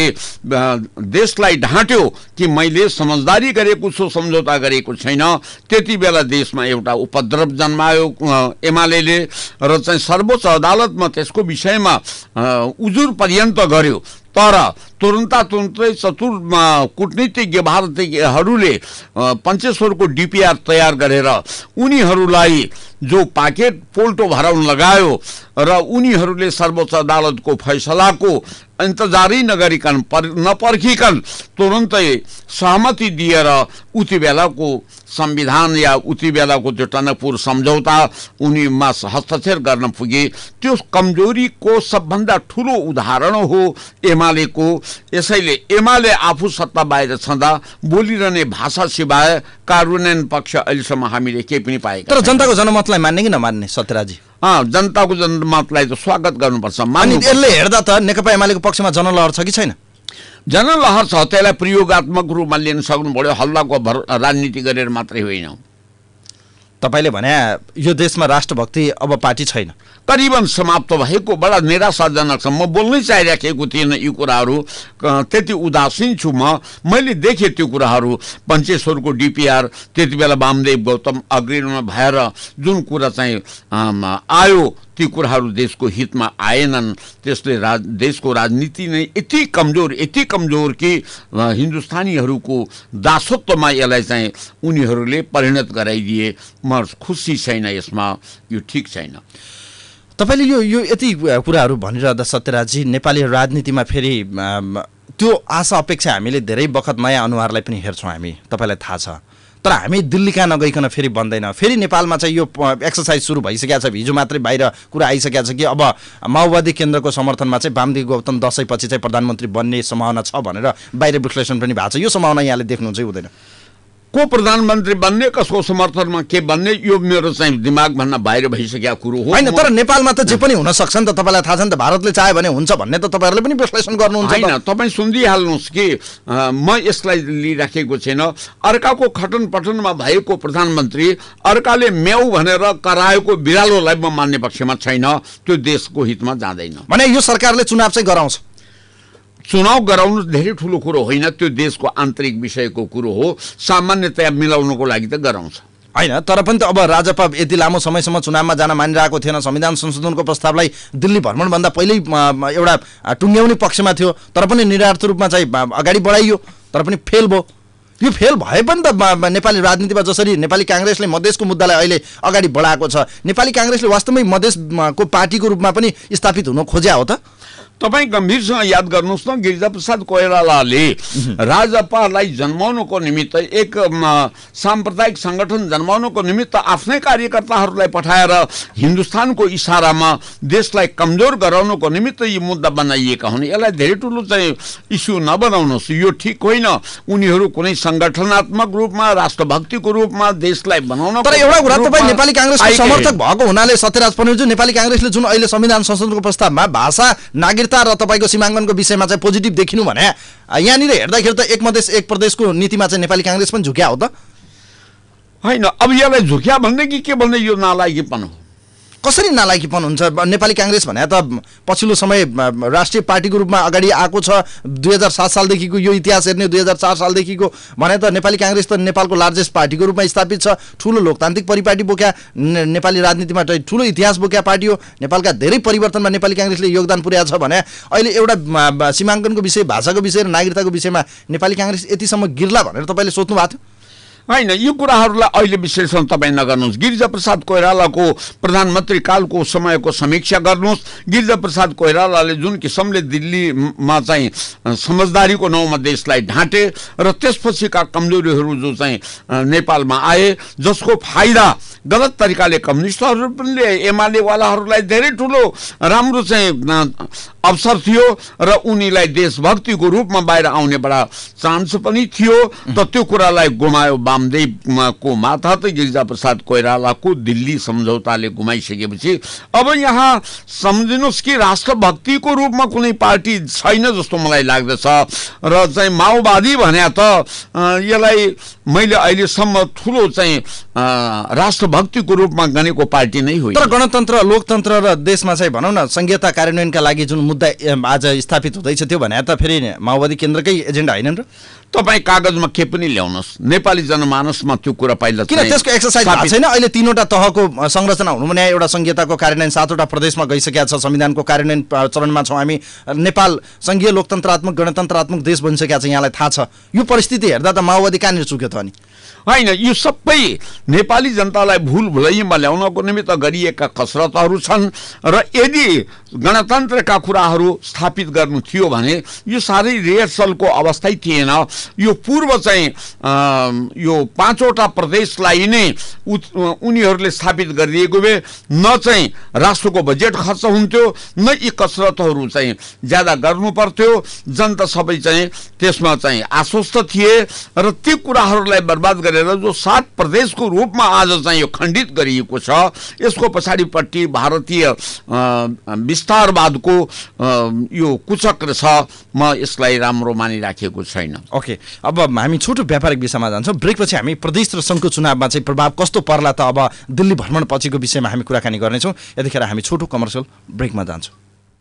देशलाई ढाँट्यो कि मैले समझदारी गरेको छु, सम्झौता गरेको छैन, त्यति बेला देशमा एउटा उपद्रव जन्मायो एमाले र चाहिँ सर्वोच्च अदालतमा त्यसको विषयमा उजुर पर्यन्त गर्यो। तर तुरुन्तै चतुर कूटनीतिज्ञ भारतीयहरूले पञ्चेश्वरको डिपिआर तयार गरेर उनीहरूलाई जो पाकेट पोल्टो भराउन लगायो र उनीहरूले सर्वोच्च अदालतको फैसलाको इन्तजारै नगरिकन नपर्खिकन तुरुन्तै सहमति दिएर उति बेलाको संविधान या उति बेलाको त्यो टनकपुर सम्झौता उनीमा हस्तक्षेप गर्न पुगे। त्यो कमजोरीको सबभन्दा ठुलो उदाहरण हो एमालेको। यसैले एमाले आफू सत्ता बाहिर छँदा बोलिरहने भाषा सिवाय कार्यान्वयन पक्ष अहिलेसम्म हामीले केही पनि पाएका तर जनताको जनमतलाई मान्ने कि नमान्ने सत्यराजी? जनताको जनमतलाई त स्वागत गर्नुपर्छ। अनि यसले हेर्दा त नेकपा एमालेको पक्षमा जनलहर छ कि छैन? जनलहर छ, त्यसलाई प्रयोगात्मक रूपमा लिन सक्नु पर्यो, हल्लाको राजनीति गरेर मात्रै होइन। तपाईँले भने यो देशमा राष्ट्रभक्ति अब पार्टी छैन, करिबन समाप्त भएको बडा निराशाजनक छ। म बोल्नै चाहिरहेको थिएन यी कुराहरू, त्यति उदासीन छु मैले देखेँ त्यो कुराहरू। पञ्चेश्वरको डिपिआर त्यति बेला वामदेव गौतम अग्रनीमा भएर जुन कुरा चाहिँ आयो ती कुराहरू देशको हितमा आएनन्। त्यसले देशको राजनीति नै यति कमजोर कि हिन्दुस्तानीहरूको दासत्वमा यसलाई चाहिँ उनीहरूले परिणत गराइदिए। म खुसी छैन यसमा, यो ठिक छैन। तपाईँले यो यति कुराहरू भनिरहँदा सत्यराजी नेपाली राजनीतिमा फेरि त्यो आशा अपेक्षा हामीले धेरै बखत नयाँ अनुहारलाई पनि हेर्छौँ हामी, तपाईँलाई थाहा छ। तर हामी दिल्ली कहाँ नगइकन फेरि बन्दैन। फेरि नेपालमा चाहिँ यो एक्सर्साइज सुरु भइसकेको छ, हिजो मात्रै बाहिर कुरा आइसकेको छ कि अब माओवादी केन्द्रको समर्थनमा चाहिँ वामदेव गौतम दसैँपछि चाहिँ प्रधानमन्त्री बन्ने सम्भावना छ भनेर बाहिर विश्लेषण पनि भएको छ। यो सम्भावना यहाँले देख्नुहुन्छ कि हुँदैन? को प्रधानमन्त्री बन्ने, कसको समर्थनमा के बन्ने, यो मेरो चाहिँ दिमाग भन्न बाहिर भइसकेको कुरो हो। होइन, तर नेपालमा त जे पनि हुन सक्छ नि त, तपाईँलाई थाहा छ नि त। भारतले चाह्यो भने हुन्छ भन्ने त तपाईँहरूले पनि विश्लेषण गर्नुहुन्छ। होइन, तपाईँ सुनिदिइहाल्नुहोस् कि म यसलाई लिइराखेको छैन। अर्काको खटन पटनमा भएको प्रधानमन्त्री अर्काले म्याउ भनेर कराएको बिरालोलाई म मान्ने पक्षमा छैन। त्यो देशको हितमा जाँदैन। भने यो सरकारले चुनाव चाहिँ गराउँछ? चुनाव गराउनु धेरै ठुलो कुरो होइन, त्यो देशको आन्तरिक विषयको कुरो हो, सामान्यतया मिलाउनुको लागि त गराउँछ होइन। तर पनि त अब राजपा यति लामो समयसम्म चुनावमा जान मानिरहेको थिएन, संविधान संशोधनको प्रस्तावलाई दिल्ली भ्रमणभन्दा पहिल्यै एउटा टुङ्ग्याउने पक्षमा थियो, तर पनि निरार्थ रूपमा चाहिँ अगाडि बढाइयो, तर पनि फेल भयो। यो फेल भए पनि त नेपाली राजनीतिमा जसरी नेपाली काङ्ग्रेसले मधेसको मुद्दालाई अहिले अगाडि बढाएको छ, नेपाली काङ्ग्रेसले वास्तवमै मधेसको पार्टीको रूपमा पनि स्थापित हुन खोज्या हो त? तपाईँ गम्भीरसँग याद गर्नुहोस् न, गिरिजाप्रसाद कोइरालाले राजपालाई जन्माउनुको निमित्त, एक साम्प्रदायिक सङ्गठन जन्माउनुको निमित्त आफ्नै कार्यकर्ताहरूलाई पठाएर हिन्दुस्तानको इसारामा देशलाई कमजोर गराउनुको निमित्त यो मुद्दा बनाइएका हुन्। यसलाई धेरै ठुलो चाहिँ इस्यु नबनाउनुहोस्, यो ठिक होइन। उनीहरू कुनै सङ्गठनात्मक रूपमा, राष्ट्रभक्तिको रूपमा देशलाई बनाउन। तर एउटा कुरा, तपाईँ नेपाली काङ्ग्रेसको समर्थक भएको हुनाले सत्यराज पौडेलज्यू, नेपाली काङ्ग्रेसले जुन अहिले संविधान संशोधनको प्रस्तावमा भाषा, नागरिकता र तपाईँको सीमाङ्कनको विषयमा चाहिँ पोजिटिभ देखिनु भने, यहाँनिर हेर्दाखेरि त एक मधेस एक प्रदेशको नीतिमा चाहिँ नेपाली काङ्ग्रेस पनि झुक्या हो त? होइन, अब यसलाई झुक्या भन्ने कि के भन्ने, यो नालायकीपन हो। कसरी नालायकीपन हुन्छ? नेपाली काङ्ग्रेस भने त पछिल्लो समय राष्ट्रिय पार्टीको रूपमा अगाडि आएको छ। 2007 सालदेखिको यो इतिहास हेर्ने, 2004 सालदेखिको भने त नेपाली काङ्ग्रेस त नेपालको लार्जेस्ट पार्टीको रूपमा स्थापित छ। ठुलो लोकतान्त्रिक परिपाटी बोक्या, नेपाली राजनीतिमा ठुलो इतिहास बोक्या पार्टी हो। नेपालका धेरै परिवर्तनमा नेपाली काङ्ग्रेसले योगदान पुर्याएको छ भने अहिले एउटा सीमाङ्कनको विषय, भाषाको विषय र नागरिकताको विषयमा नेपाली काङ्ग्रेस यतिसम्म गिर्ला भनेर तपाईँले सोच्नु भएको थियो? होइन, यो कुराहरूलाई अहिले विश्लेषण तपाईँ नगर्नुहोस्। गिरिजाप्रसाद कोइरालाको प्रधानमन्त्री कालको समयको समीक्षा गर्नुहोस्। गिरिजाप्रसाद कोइरालाले जुन किसिमले दिल्लीमा चाहिँ समझदारीको नाउँमा देशलाई ढाँटे र त्यसपछिका कमजोरीहरू जो चाहिँ नेपालमा आए, जसको फाइदा गलत तरिकाले कम्युनिस्टहरूले, एमालेवालाहरूलाई धेरै ठुलो राम्रो चाहिँ अवसर थियो र उनीलाई देशभक्तिको रूपमा बाहिर आउनेबाट चान्स पनि थियो, त त्यो कुरालाई गुमायो वामदेवको माथा त गिरिजाप्रसाद कोइरालाको दिल्ली सम्झौताले गुमाइसकेपछि अब यहाँ सम्झिनुहोस् कि राष्ट्रभक्तिको रूपमा कुनै पार्टी छैन जस्तो मलाई लाग्दछ। र चाहिँ माओवादी भने त यसलाई मैले अहिलेसम्म ठुलो चाहिँ राष्ट्रभक्तिको रूपमा गनेको पार्टी नै हो। तर गणतन्त्र, लोकतन्त्र र देशमा चाहिँ भनौँ न संघीयता कार्यान्वयनका लागि जुन मुद्दा आज स्थापित हुँदैछ, त्यो भने त फेरि माओवादी केन्द्रकै एजेन्डा हैनन् र? तपाईँ कागजमा के पनि ल्याउनुहोस्, नेपाली जनमानसमा त्यो कुरा पहिला किन त्यसको एक्सरसाइज भएको छैन? अहिले 3वटा तहको संरचना हुनु भने एउटा संघीयताको कार्यान्वयन 7वटा प्रदेशमा गइसकेका छ, संविधानको कार्यान्वयन चरणमा छौँ हामी। नेपाल संघीय लोकतन्त्रात्मक गणतन्त्रात्मक देश बनिसकेका छ, यहाँलाई थाहा छ। यो परिस्थिति हेर्दा त माओवादी कहाँनिर चुक्यो त अनि? होइन, यो सबै नेपाली जनतालाई भुल भुलैमा ल्याउनको निमित्त गरिएका कसरतहरू छन् र यदि गणतन्त्रका कुराहरू स्थापित गर्नु थियो भने यो साह्रै रिहर्सलको अवस्थै थिएन। यो पूर्व चाहिँ यो 5वटा प्रदेशलाई नै उनीहरूले स्थापित गरिदिएको भए न चाहिँ राष्ट्रको बजेट खर्च हुन्थ्यो, न यी कसरतहरू चाहिँ ज्यादा गर्नु पर्थ्यो। जनता सबै चाहिँ त्यसमा चाहिँ आश्वस्त थिए र ती कुराहरूलाई बर्बाद गरेर जो 7 प्रदेशको रूपमा आज चाहिँ यो खण्डित गरिएको छ, यसको पछाडिपट्टि भारतीय विस्तारवादको यो कुचक्र छ। म यसलाई राम्रो मानिराखेको छैन। ओके, अब हामी छोटो व्यापारिक विषयमा जान्छौँ। ब्रेकपछि हामी प्रदेश र सङ्घको चुनावमा चाहिँ प्रभाव कस्तो पर्ला त अब दिल्ली भ्रमण पछिको विषयमा हामी कुराकानी गर्नेछौँ। यतिखेर हामी छोटो कमर्सियल ब्रेकमा जान्छौँ।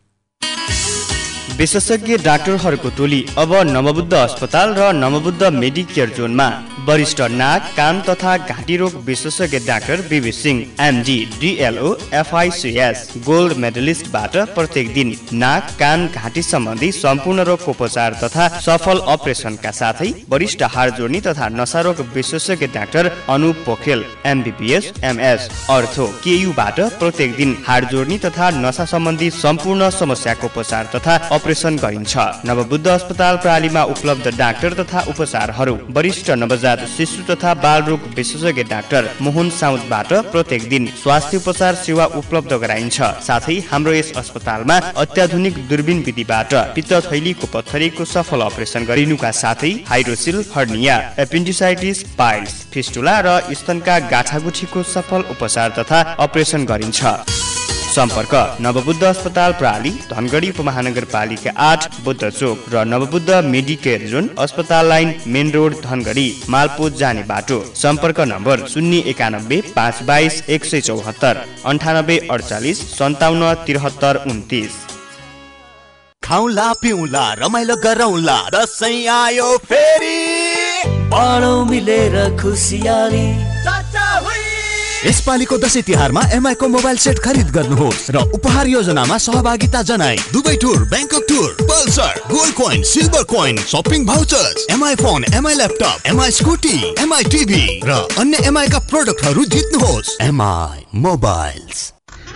विशेषज्ञ डाक्टरहरूको टोली अब नवबुद्ध अस्पताल र नवबुद्ध मेडिकेयर जोनमा। वरिष्ठ नाक, कान तथा घाँटी रोग विशेषज्ञ doctor B B Singh MD DLO FICS gold मेडलिस्टबाट प्रत्येक दिन नाक, कान, घाँटी सम्बन्धी सम्पूर्ण रोगको उपचार तथा सफल अपरेसनका साथै वरिष्ठ हाड जोड्ने तथा नसारोग विशेषज्ञ doctor Anup Pokhel MBBS MS अर्थो KUबाट प्रत्येक दिन हाड जोड्ने तथा नसा सम्बन्धी सम्पूर्ण समस्याको उपचार तथा अपरेसन गरिन्छ। नवबुद्ध अस्पताल प्रालीमा उपलब्ध डाक्टर तथा उपचारहरू: वरिष्ठ नवजात शिशु तथा बाल रोग विशेषज्ञ डाक्टर मोहन साउदबाट प्रत्येक दिन स्वास्थ्य उपचार सेवा उपलब्ध गराइन्छ। साथै हाम्रो यस अस्पतालमा अत्याधुनिक दूरबीन विधिबाट पित्तथैलीको पत्थरीको सफल अपरेसन गरिनुका साथै hydrocele, hernia, appendicitis, piles, fistula र स्तनका गाँठागुठीको सफल उपचार तथा अपरेसन गरिन्छ। सम्पर्क: नवबुद्ध अस्पताल प्राली, धनगढी उपमहानगरपालिका 8 बुद्ध चोक र नवबुद्ध मेडिकेयर जोन, अस्पताल लाइन, मेन रोड, धनगढी, मालपोत जाने बाटो। सम्पर्क नम्बर 091 522 174 98 48 57 73 29। खाउला पिउला रमाइलो गरौला दसैँ आयो फेरि बाँडौँ मिलेर खुसियाली यसपालिको दशैं तिहारमा एमआई को मोबाइल सेट खरिद गर्नुहोस् र उपहार योजनामा सहभागिता जनाई Dubai tour, Bangkok tour, Pulsar, gold coin, silver coin, shopping vouchers, MI phone, MI laptop, MI scooty, MI TV र अन्य एमआई का प्रोडक्टहरू जित्नुहोस्। MI mobiles.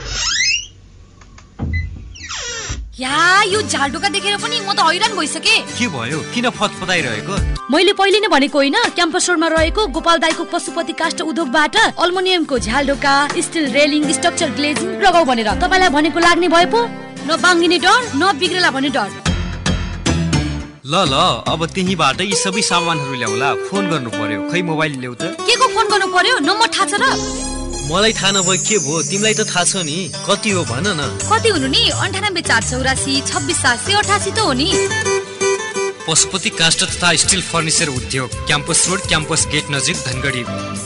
या यो झालडुका देखेर पनि म त हैरान भइसके। के भयो? किन फतफताइरहेको? मैले पहिले नै भनेको होइन, क्याम्पस रोडमा रहेको गोपाल दाइको पशुपति काष्ठ उद्योगबाट अल्मुनियमको झालडुका, स्टिल रेलिङ, स्ट्रक्चर ग्लेजिङ लगाऊ भनेर। तपाईलाई भनेको लाग्ने भए पो न बाङ्गिने डर न बिग्रेला भन्ने डर। ल अब त्यहीबाट यी सबै सामानहरू ल्याउला। फोन गर्नु पर्यो। खै मोबाइल ल्याउ त। के को फोन गर्नु पर्यो? नम्बर थाहा छ र? मलाई थाहा नभए के भयो? तिमीलाई त थाहा छ नि। कति हो भन न। कति हुनु नि? 98484 26788 त हो नि। पशुपति काष्ठ तथा steel furniture Udyog, campus road, campus gate नजिक, धनगढी।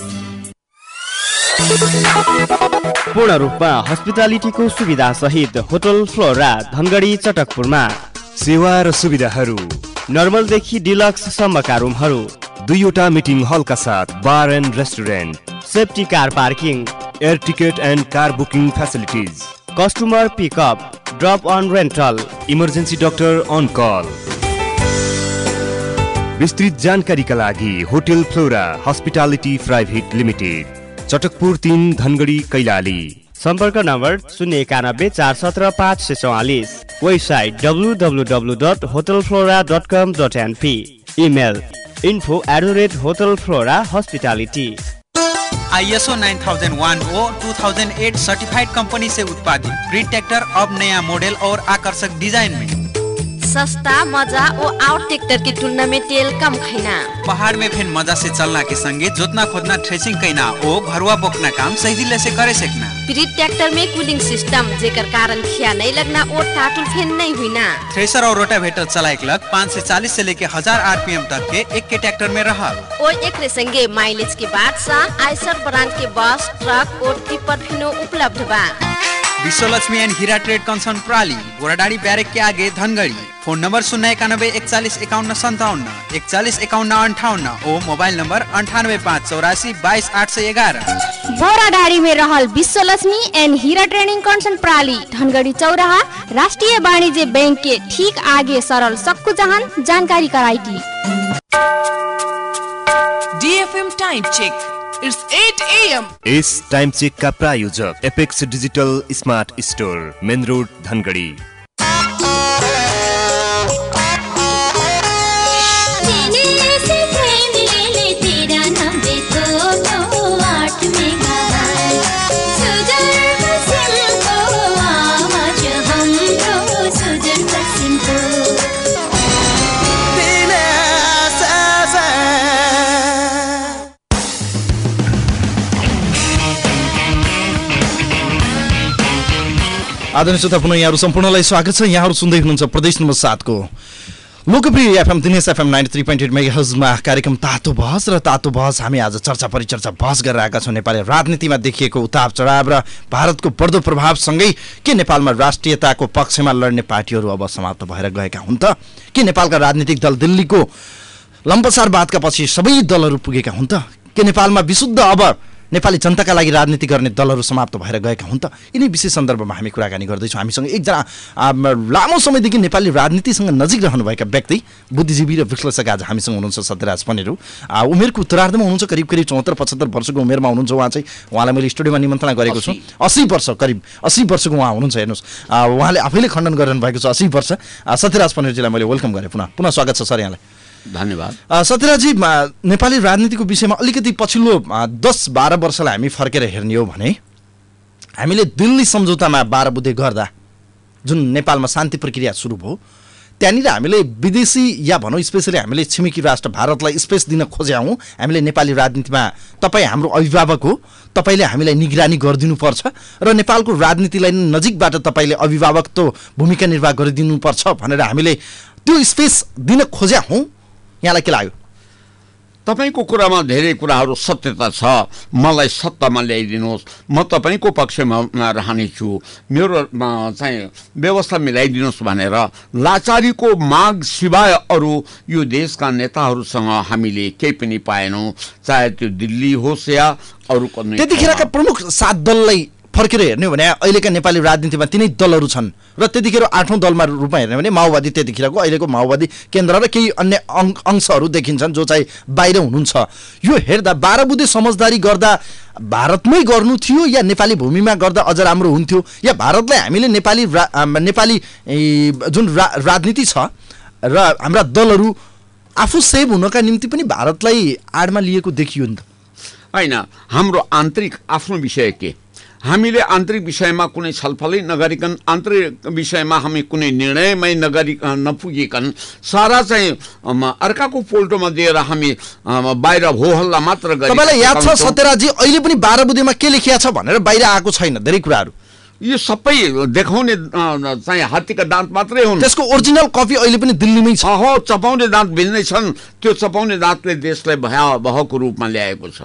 पूर्ण रूपमा हस्पिटालिटीको सुविधा सहित होटल फ्लोरा धनगढी चटकपुरमा। सेवा र सुविधाहरू नर्मलदेखि डिलक्स सम्मका रुमहरू, 2वटा मिटिङ हलका साथ bar and restaurant, safety car parking, air ticket and car booking facilities, customer pickup, drop on rental, emergency doctor on call. विस्तृत जानकारीका लागि hotel Flora hospitality private limited, Chatakpur 3, Dhangadhi, Kailali. सम्पर्क number 091 417 544, website www.hotelflora.com.np, email info@hotelflora hospitality। ISO 9001/2008 certified company से उत्पादित breed tractor अब नया model और आकर्षक डिजाइन में। सस्ता, मजा और आउट ट्रैक्टर की तुलना में तेल कम खाना। पहाड़ में फिर मजा से चलना के संगे जोतना खोदना, थ्रेसिंग करना और घरवा बोकना काम सही से करे सकना। ब्रीड ट्रैक्टर में कूलिंग सिस्टम जेकर कारण खिया नहीं लगना और टाटुल फैन नहीं हुईना। थ्रेसर और रोटावेटर चलाए 540 से लेके 1000 RPM तक के एक के ट्रैक्टर में रहा। और एक संगे माइलेज के बाद आइसर ब्रांड के बस, ट्रक और टिपर फिनो उपलब्ध बा। Vishwalakshmi and Hira trade concern प्राली, गोराडाड़ी बैरक के आगे, धनगढ़ी। फोन नंबर 091 41 51 57, 41 51 58 और मोबाइल नंबर 98 584 22 811। गोराडाड़ी में रहल Vishwalakshmi and Hira trading concern प्राली, धनगढ़ी चौराहा, राष्ट्रीय वाणिज्य बैंक के ठीक आगे सरल सक्कु जहान जानकारी कराई। DFM time check. It's 8 AM. इस टाइम चेक का प्रायोजक Apex digital smart store, main road, Dhangadhi. आदरणीय श्रोता, पुनः यहाँहरू सम्पूर्णलाई स्वागत छ। यहाँहरू सुन्दै हुनुहुन्छ प्रदेश नम्बर 7 को लोकप्रिय एफएम दिनेश एफएम 93.8 मेगाहर्जमा कार्यक्रम तातो बहस। र तातो बहस हामी आज चर्चा परिचर्चा बहस गरेर आएका छौँ। नेपाली राजनीतिमा देखिएको उतार चढाव र भारतको बढ्दो प्रभावसँगै के नेपालमा राष्ट्रियताको पक्षमा लड्ने पार्टीहरू अब समाप्त भएर गएका हुन् त? के नेपालका राजनीतिक दल दिल्लीको लम्पसारवादका पछि सबै दलहरू पुगेका हुन् त? के नेपालमा विशुद्ध अब नेपाली जनताका लागि राजनीति गर्ने दलहरू समाप्त भएर गएका हुन् त? यिनै विशेष सन्दर्भमा हामी कुराकानी गर्दैछौँ। हामीसँग एकजना लामो समयदेखि नेपाली राजनीतिसँग नजिक रहनुभएका व्यक्ति, बुद्धिजीवी र विश्लेषक आज हामीसँग हुनुहुन्छ, सत्यराज पनेरू। उमेरको उत्तरार्धमा हुनुहुन्छ, करिब 74-75 वर्षको उमेरमा हुनुहुन्छ उहाँ चाहिँ। उहाँलाई मैले स्टुडियोमा निमन्त्रणा गरेको छु। 80 वर्ष, करिब 80 वर्षको उहाँ हुनुहुन्छ। हेर्नुहोस्, उहाँले आफैले खण्डन गरिरहनु भएको छ 80 वर्ष। सत्यराज पनेरूजीलाई मैले वेलकम गरेँ। पुनः स्वागत छ सर यहाँलाई। धन्यवाद। सत्यराजी, नेपाली राजनीतिको विषयमा अलिकति पछिल्लो 10-12 वर्षलाई हामी फर्केर हेर्ने हो भने हामीले दिल्ली सम्झौतामा 12 बुँदे गर्दा जुन नेपालमा शान्ति प्रक्रिया सुरु भयो, त्यहाँनिर हामीले विदेशी या भनौँ स्पेसली हामीले छिमेकी राष्ट्र भारतलाई स्पेस दिन खोज्यौँ। हामीले नेपाली राजनीतिमा तपाईँ हाम्रो अभिभावक हो, तपाईँले हामीलाई निगरानी गरिदिनुपर्छ र नेपालको राजनीतिलाई नजिकबाट तपाईँले अभिभावकत्व भूमिका निर्वाह गरिदिनुपर्छ भनेर हामीले त्यो स्पेस दिन खोज्या हौँ। यहाँलाई के लाग्यो? तपाईको कुरामा धेरै कुराहरू सत्यता छ, मलाई सत्तामा ल्याइदिनुहोस्, म तपाईको पक्षमा रहनेछु, मेरो चाहिँ व्यवस्था मिलाइदिनुहोस् भनेर लाचारीको माग सिवाय अरू यो देशका नेताहरूसँग हामीले केही पनि पाएनौँ, चाहे त्यो दिल्ली होस् या अरू कुनै। त्यतिखेरका प्रमुख 7 दललाई फर्केर हेर्ने हो भने अहिलेका नेपाली राजनीतिमा तिनै दलहरू छन् र त्यतिखेर 8औं दलमा रूपमा हेर्ने भने माओवादी त्यतिखेरको अहिलेको माओवादी केन्द्र र केही अन्य अंशहरू देखिन्छन् जो चाहिँ बाहिर हुनुहुन्छ। यो हेर्दा 12 बुँदे समझदारी गर्दा भारतमै गर्नु थियो या नेपाली भूमिमा गर्दा अझ राम्रो हुन्थ्यो, या भारतलाई हामीले नेपाली जुन राजनीति छ र हाम्रा दलहरू आफू सेभ हुनका निम्ति पनि भारतलाई आडमा लिएको देखियो नि त? हैन, हाम्रो आन्तरिक आफ्नो विषय के, हामीले आन्तरिक विषयमा कुनै छलफलै नगरिकन, आन्तरिक विषयमा हामी कुनै निर्णयमै नपुगिकन सारा चाहिँ अर्काको पोल्टोमा दिएर हामी बाहिर होहल्ला मात्र गरे। तपाईलाई याद छ सत्यराजी अहिले पनि 12 बुँदेमा के लेखिया छ भनेर बाहिर आएको छैन धेरै कुराहरू? यो सबै देखाउने चाहिँ हात्तीका दाँत मात्रै हुन्, त्यसको ओरिजिनल कपी अहिले पनि दिल्लीमै छ। हो, चपाउने दाँत भिन्नै छन्, त्यो चपाउने दाँतले देशलाई भयावहको रूपमा ल्याएको छ।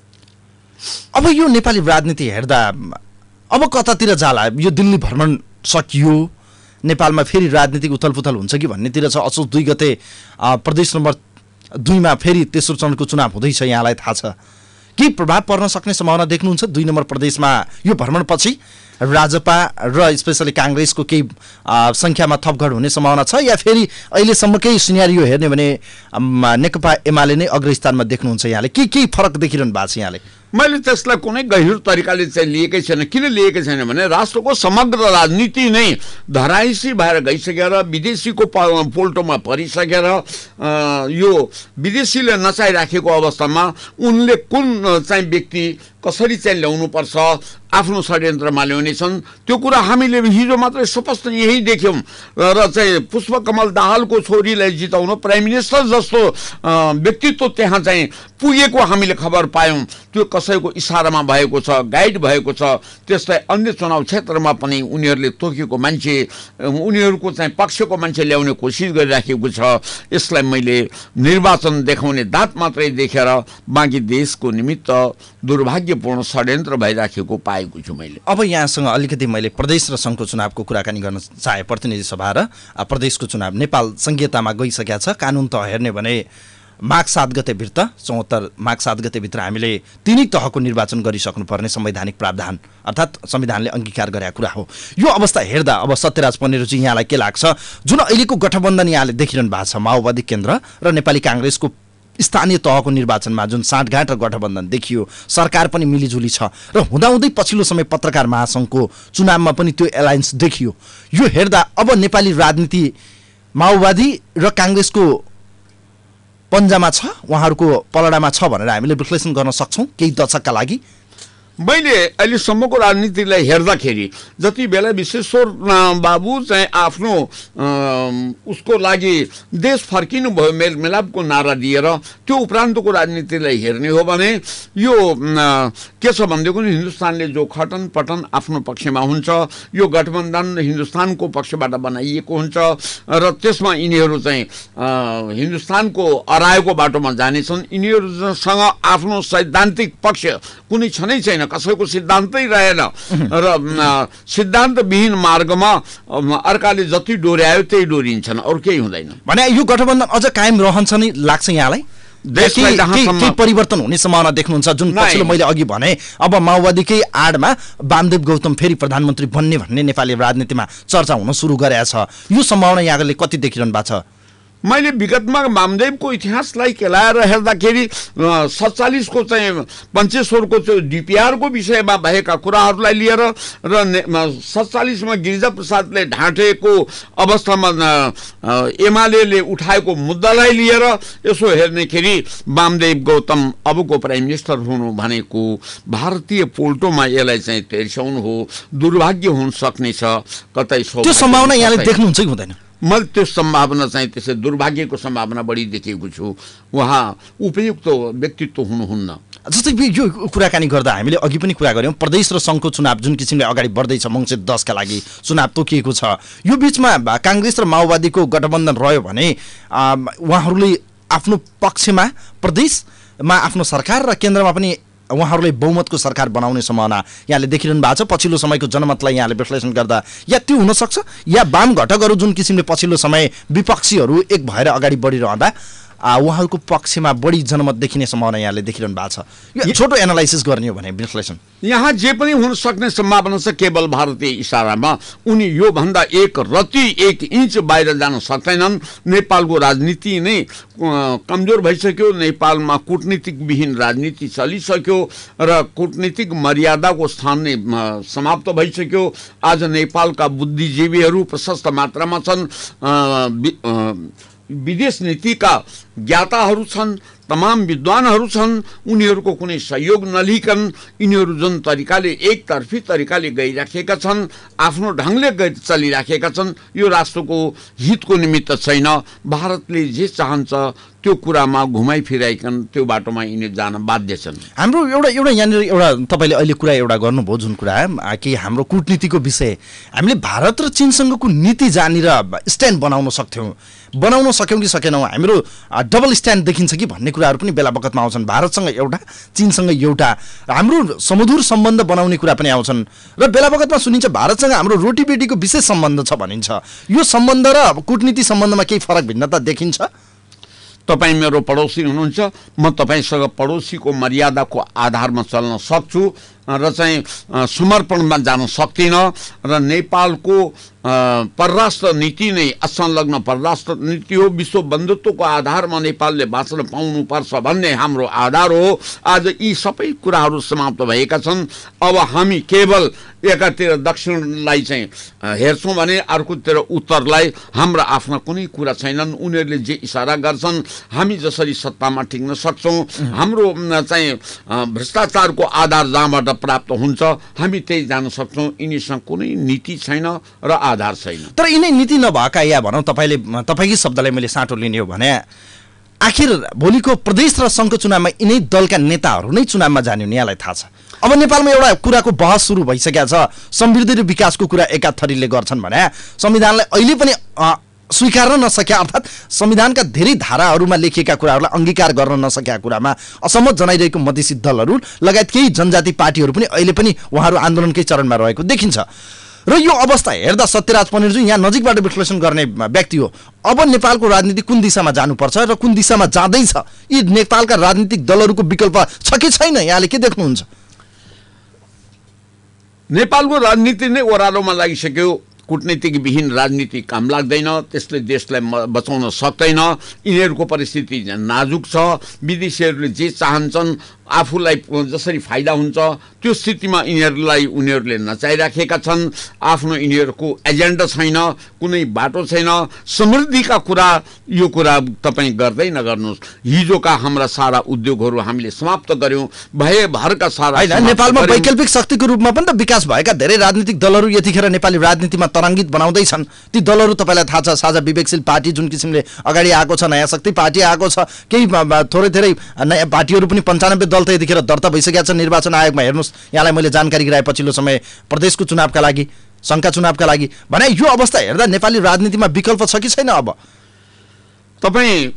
अब यो नेपाली राजनीति हेर्दा अब कतातिर जाला? यो दिल्ली भ्रमण सकियो, नेपालमा फेरि राजनीतिक उथलपुथल हुन्छ कि भन्नेतिर छ। असोज 2 गते प्रदेश नम्बर 2 मा फेरि तेस्रो चरणको चुनाव हुँदैछ, यहाँलाई थाहा छ। के प्रभाव पर्न सक्ने सम्भावना देख्नुहुन्छ 2 नम्बर प्रदेशमा यो भ्रमणपछि? राजपा र स्पेशली कांग्रेसको केही संख्यामा थपघट हुने सम्भावना छ, या फेरि अहिलेसम्मकै सिनेरियो हेर्ने भने नेकपा एमाले नै अग्रस्थानमा देख्नुहुन्छ यहाँले? के फरक देखिरहनु भएको छ यहाँले? मैले त्यसलाई कुनै गहिरो तरिकाले चाहिँ लिएकै छैन। किन लिएकै छैन भने राष्ट्रको समग्र राजनीति नै धराइसी भएर गइसकेर विदेशीको पोल्टोमा परिसकेर यो विदेशीले नचाहिराखेको अवस्थामा उनले कुन चाहिँ व्यक्ति कसरी चाहिँ ल्याउनुपर्छ आफ्नो षड्यन्त्रमा ल्याउनेछन् त्यो कुरा हामीले हिजो मात्रै स्पष्ट यही देख्यौँ। र चाहिँ पुष्पकमल दाहालको छोरीलाई जिताउन प्राइम मिनिस्टर जस्तो व्यक्तित्व त्यहाँ चाहिँ पुगेको हामीले खबर पायौँ। त्यो कसैको इसारामा भएको छ, गाइड भएको छ। त्यस्तै अन्य चुनाव क्षेत्रमा पनि उनीहरूले तोकेको मान्छे, उनीहरूको चाहिँ पक्षको मान्छे ल्याउने कोसिस गरिराखेको छ। यसलाई मैले निर्वाचन देखाउने दाँत मात्रै देखेर बाँकी देशको निमित्त दुर्भाग्यपूर्ण षड्यन्त्र भइराखेको पाएको छु मैले। अब यहाँसँग अलिकति मैले प्रदेश र सङ्घको चुनावको कुराकानी गर्न चाहे। प्रतिनिधि सभा र प्रदेशको चुनाव नेपाल संघीयतामा गइसकेका छ। कानुन त हेर्ने भने माघ 7 गते भित्र 74 माघ 7 गते भित्र हामीले तिनै तहको निर्वाचन गरिसक्नुपर्ने संवैधानिक प्रावधान अर्थात् संविधानले अंगीकार गरेका कुरा हो। यो अवस्था हेर्दा अब सत्यराज पनेरोजी यहाँलाई के लाग्छ? जुन अहिलेको गठबन्धन यहाँले देखिरहनु भएको छ माओवादी केन्द्र र नेपाली कांग्रेसको स्थानीय तहको निर्वाचनमा जुन साँठगाँठ र गठबन्धन देखियो, सरकार पनि मिलिजुली छ र हुँदाहुँदै पछिल्लो समय पत्रकार महासंघको चुनावमा पनि त्यो एलायन्स देखियो। यो हेर्दा अब नेपाली राजनीति माओवादी र कांग्रेसको पन्जामा छ, उहाँहरूको पलडामा छ भनेर हामीले विश्लेषण गर्न सक्छौँ केही दशकका लागि? मैले अहिलेसम्मको राजनीतिलाई हेर्दाखेरि जति बेला विश्वेश्वर बाबु चाहिँ आफ्नो उसको लागि देश फर्किनु भयो मेलमिलापको नारा दिएर, त्यो उपरान्तको राजनीतिलाई हेर्ने हो भने यो के छ भनेदेखि हिन्दुस्तानले जो खटन पटन आफ्नो पक्षमा हुन्छ, यो गठबन्धन हिन्दुस्तानको पक्षबाट बनाइएको हुन्छ र त्यसमा यिनीहरू चाहिँ हिन्दुस्तानको अराएको बाटोमा जानेछन्। यिनीहरूसँग आफ्नो सैद्धान्तिक पक्ष कुनै छनै छैन, कसैको सिद्धान्तै रहेन र सिद्धान्तविहीन मार्गमा अर्काले जति डोर्यायो त्यही डोरिन्छन्, अरू केही हुँदैन। भने यो गठबन्धन अझ कायम रहन्छ नि लाग्छ यहाँलाई? केही परिवर्तन हुने सम्भावना देख्नुहुन्छ? जुन पछिल्लो मैले अघि भने अब माओवादीकै आडमा वामदेव गौतम फेरि प्रधानमन्त्री बन्ने भन्ने नेपाली राजनीतिमा चर्चा हुन सुरु गरेको छ। यो सम्भावना यहाँले कति देखिरहनु भएको छ? मैले विगतमा वामदेवको इतिहासलाई केलाएर हेर्दाखेरि 47को चाहिँ पञ्चेश्वरको डिपिआरको विषयमा भएका कुराहरूलाई लिएर र 47मा गिरिजा प्रसादले ढाँटेको अवस्थामा एमाले उठाएको मुद्दालाई लिएर यसो हेर्नेखेरि वामदेव गौतम अबको प्राइम मिनिस्टर हुनु भनेको भारतीय पोल्टोमा यसलाई चाहिँ तेर्स्याउनु हो, दुर्भाग्य हुन सक्ने छ। कतै त्यो सम्भावना यहाँले देख्नुहुन्छ कि हुँदैन? मैले त्यो सम्भावना चाहिँ त्यसै दुर्भाग्यको सम्भावना बढी देखेको छु। उहाँ उपयुक्त व्यक्तित्व हुनुहुन्न। जस्तै यो कुराकानी गर्दा हामीले अघि पनि कुरा गऱ्यौँ, प्रदेश र सङ्घको चुनाव जुन किसिमले अगाडि बढ्दैछ, मङ्सिर 10 का लागि चुनाव तोकिएको छ। यो बीचमा कांग्रेस र माओवादीको गठबन्धन रह्यो भने उहाँहरूले आफ्नो पक्षमा प्रदेशमा आफ्नो सरकार र केन्द्रमा पनि उहाँहरूले बहुमतको सरकार बनाउने सम्भावना यहाँले देखिरहनु भएको छ पछिल्लो समयको जनमतलाई यहाँले विश्लेषण गर्दा या त्यो हुनसक्छ या वाम घटकहरू जुन किसिमले पछिल्लो समय विपक्षीहरू एक भएर अगाडि बढिरहँदा उहाँहरूको पक्षमा बढी जनमत देखिने सम्भावना यहाँले देखिरहनु भएको छ यो छोटो एनालाइसिस गर्ने हो भने विश्लेषण यहाँ जे पनि हुन सक्ने सम्भावना छ केवल भारतीय इशारामा उनी यो भन्दा एक रति 1 इन्च बाहिर जान सक्दैनन् नेपालको राजनीति नै कमजोर भइसक्यो नेपालमा कूटनीतिक विहीन राजनीति चलिसक्यो र कूटनीतिक मर्यादाको स्थान नै समाप्त भइसक्यो आज नेपालका बुद्धिजीवीहरू प्रशस्त मात्रामा छन् विदेश नीतिका ज्ञाताहरू छन् तमाम विद्वानहरू छन् उनीहरूको कुनै सहयोग नलिकन यिनीहरू जुन तरिकाले एकतर्फी तरिकाले गइराखेका छन् आफ्नो ढङ्गले चलिराखेका छन् यो राष्ट्रको हितको निमित्त छैन भारतले जे चाहन्छ त्यो कुरामा घुमाइ फिराइकन त्यो बाटोमा यिनी जान बाध्य छन् हाम्रो एउटा यहाँनिर एउटा तपाईँले अहिले कुरा एउटा गर्नुभयो जुन कुरा कि हाम्रो कूटनीतिको विषय हामीले भारत र चीनसँगको नीति जानेर स्ट्यान्ड बनाउन सक्यौँ कि सकेनौँ हाम्रो डबल स्ट्यान्ड देखिन्छ कि भन्ने कुराहरू पनि बेला बखतमा आउँछन् भारतसँग एउटा चीनसँग एउटा हाम्रो सुमधुर सम्बन्ध बनाउने कुरा पनि आउँछन् र बेला बखतमा सुनिन्छ भारतसँग हाम्रो रोटीबेटीको विशेष सम्बन्ध छ भनिन्छ यो सम्बन्ध र कूटनीति सम्बन्धमा केही फरक भिन्नता देखिन्छ तपाईँ मेरो पडोसी हुनुहुन्छ म तपाईँसँग पडोसीको मर्यादाको आधारमा चल्न सक्छु र चाहिँ समर्पणमा जान सक्दिनँ र नेपालको परराष्ट्र नीति नै असंलग्न परराष्ट्र नीति हो विश्व बन्धुत्वको आधारमा नेपालले बाँच्न पाउनुपर्छ भन्ने हाम्रो आधार हो आज यी सबै कुराहरू समाप्त भएका छन् अब हामी केवल एकातिर दक्षिणलाई चाहिँ हेर्छौँ भने अर्कोतिर उत्तरलाई हाम्रा आफ्ना कुनै कुरा छैनन् उनीहरूले जे इसारा गर्छन् हामी जसरी सत्तामा टिक्न सक्छौँ हाम्रो चाहिँ भ्रष्टाचारको आधार जहाँबाट प्राप्त हुन्छ हामी त्यही जान सक्छौँ यिनीसँग कुनै नीति छैन र आधार छैन तर यिनै नीति नभएका या भनौँ तपाईँकै शब्दलाई मैले साँटो लिने हो भने आखिर भोलिको प्रदेश र सङ्घको चुनावमा यिनै दलका नेताहरू नै चुनावमा जाने हो यहाँलाई थाहा छ अब नेपालमा एउटा कुराको बहस सुरु भइसकेको छ समृद्धि र विकासको कुरा एकाथरीले गर्छन् भने संविधानलाई अहिले पनि स्वीकार्न नसके अर्थात् संविधानका धेरै धाराहरूमा लेखिएका कुराहरूलाई अंगीकार गर्न नसकेका कुरामा असहमत जनाइरहेको मधेसी दलहरू लगायत केही जनजाति पार्टीहरू पनि अहिले पनि उहाँहरू आन्दोलनकै चरणमा रहेको देखिन्छ र यो अवस्था हेर्दा सत्यराज पनेरजी यहाँ नजिकबाट विश्लेषण गर्ने व्यक्ति हो अब नेपालको राजनीति कुन दिशामा जानुपर्छ र कुन दिशामा जाँदैछ यी नेपालका राजनीतिक दलहरूको विकल्प छ कि छैन यहाँले के देख्नुहुन्छ नेपालको राजनीति नै ओह्रालोमा लागिसक्यो कूटनीतिक विहीन राजनीति काम लाग्दैन त्यसले देशलाई बचाउन सक्दैन यिनीहरूको परिस्थिति नाजुक छ विदेशीहरूले जे चाहन्छन् आफूलाई जसरी फाइदा हुन्छ त्यो स्थितिमा उनीहरूले नचाइराखेका छन् आफ्नो यिनीहरूको एजेन्डा छैन कुनै बाटो छैन समृद्धिका कुरा यो कुरा तपाईँ गर्दै नगर्नुहोस् हिजोका हाम्रा सारा उद्योगहरू हामीले समाप्त गर्यौँ भएभरका सारा नेपालमा वैकल्पिक शक्तिको रूपमा पनि त विकास भएका धेरै राजनीतिक दलहरू यतिखेर नेपाली राजनीतिमा तरङ्गित बनाउँदैछन् ती दलहरू तपाईँलाई थाहा छ साझा विवेकशील पार्टी जुन किसिमले अगाडि आएको छ नयाँ शक्ति पार्टी आएको छ केही थोरै थोरै नयाँ पार्टीहरू पनि 95 दल त यतिखेर दर्ता भइसकेका छन् निर्वाचन आयोगमा हेर्नुहोस् यहाँलाई मैले जानकारी गराए पछिल्लो समय प्रदेशको चुनावका लागि सङ्घका चुनावका लागि भने यो अवस्था हेर्दा नेपाली राजनीतिमा विकल्प छ कि छैन अब तपाईँ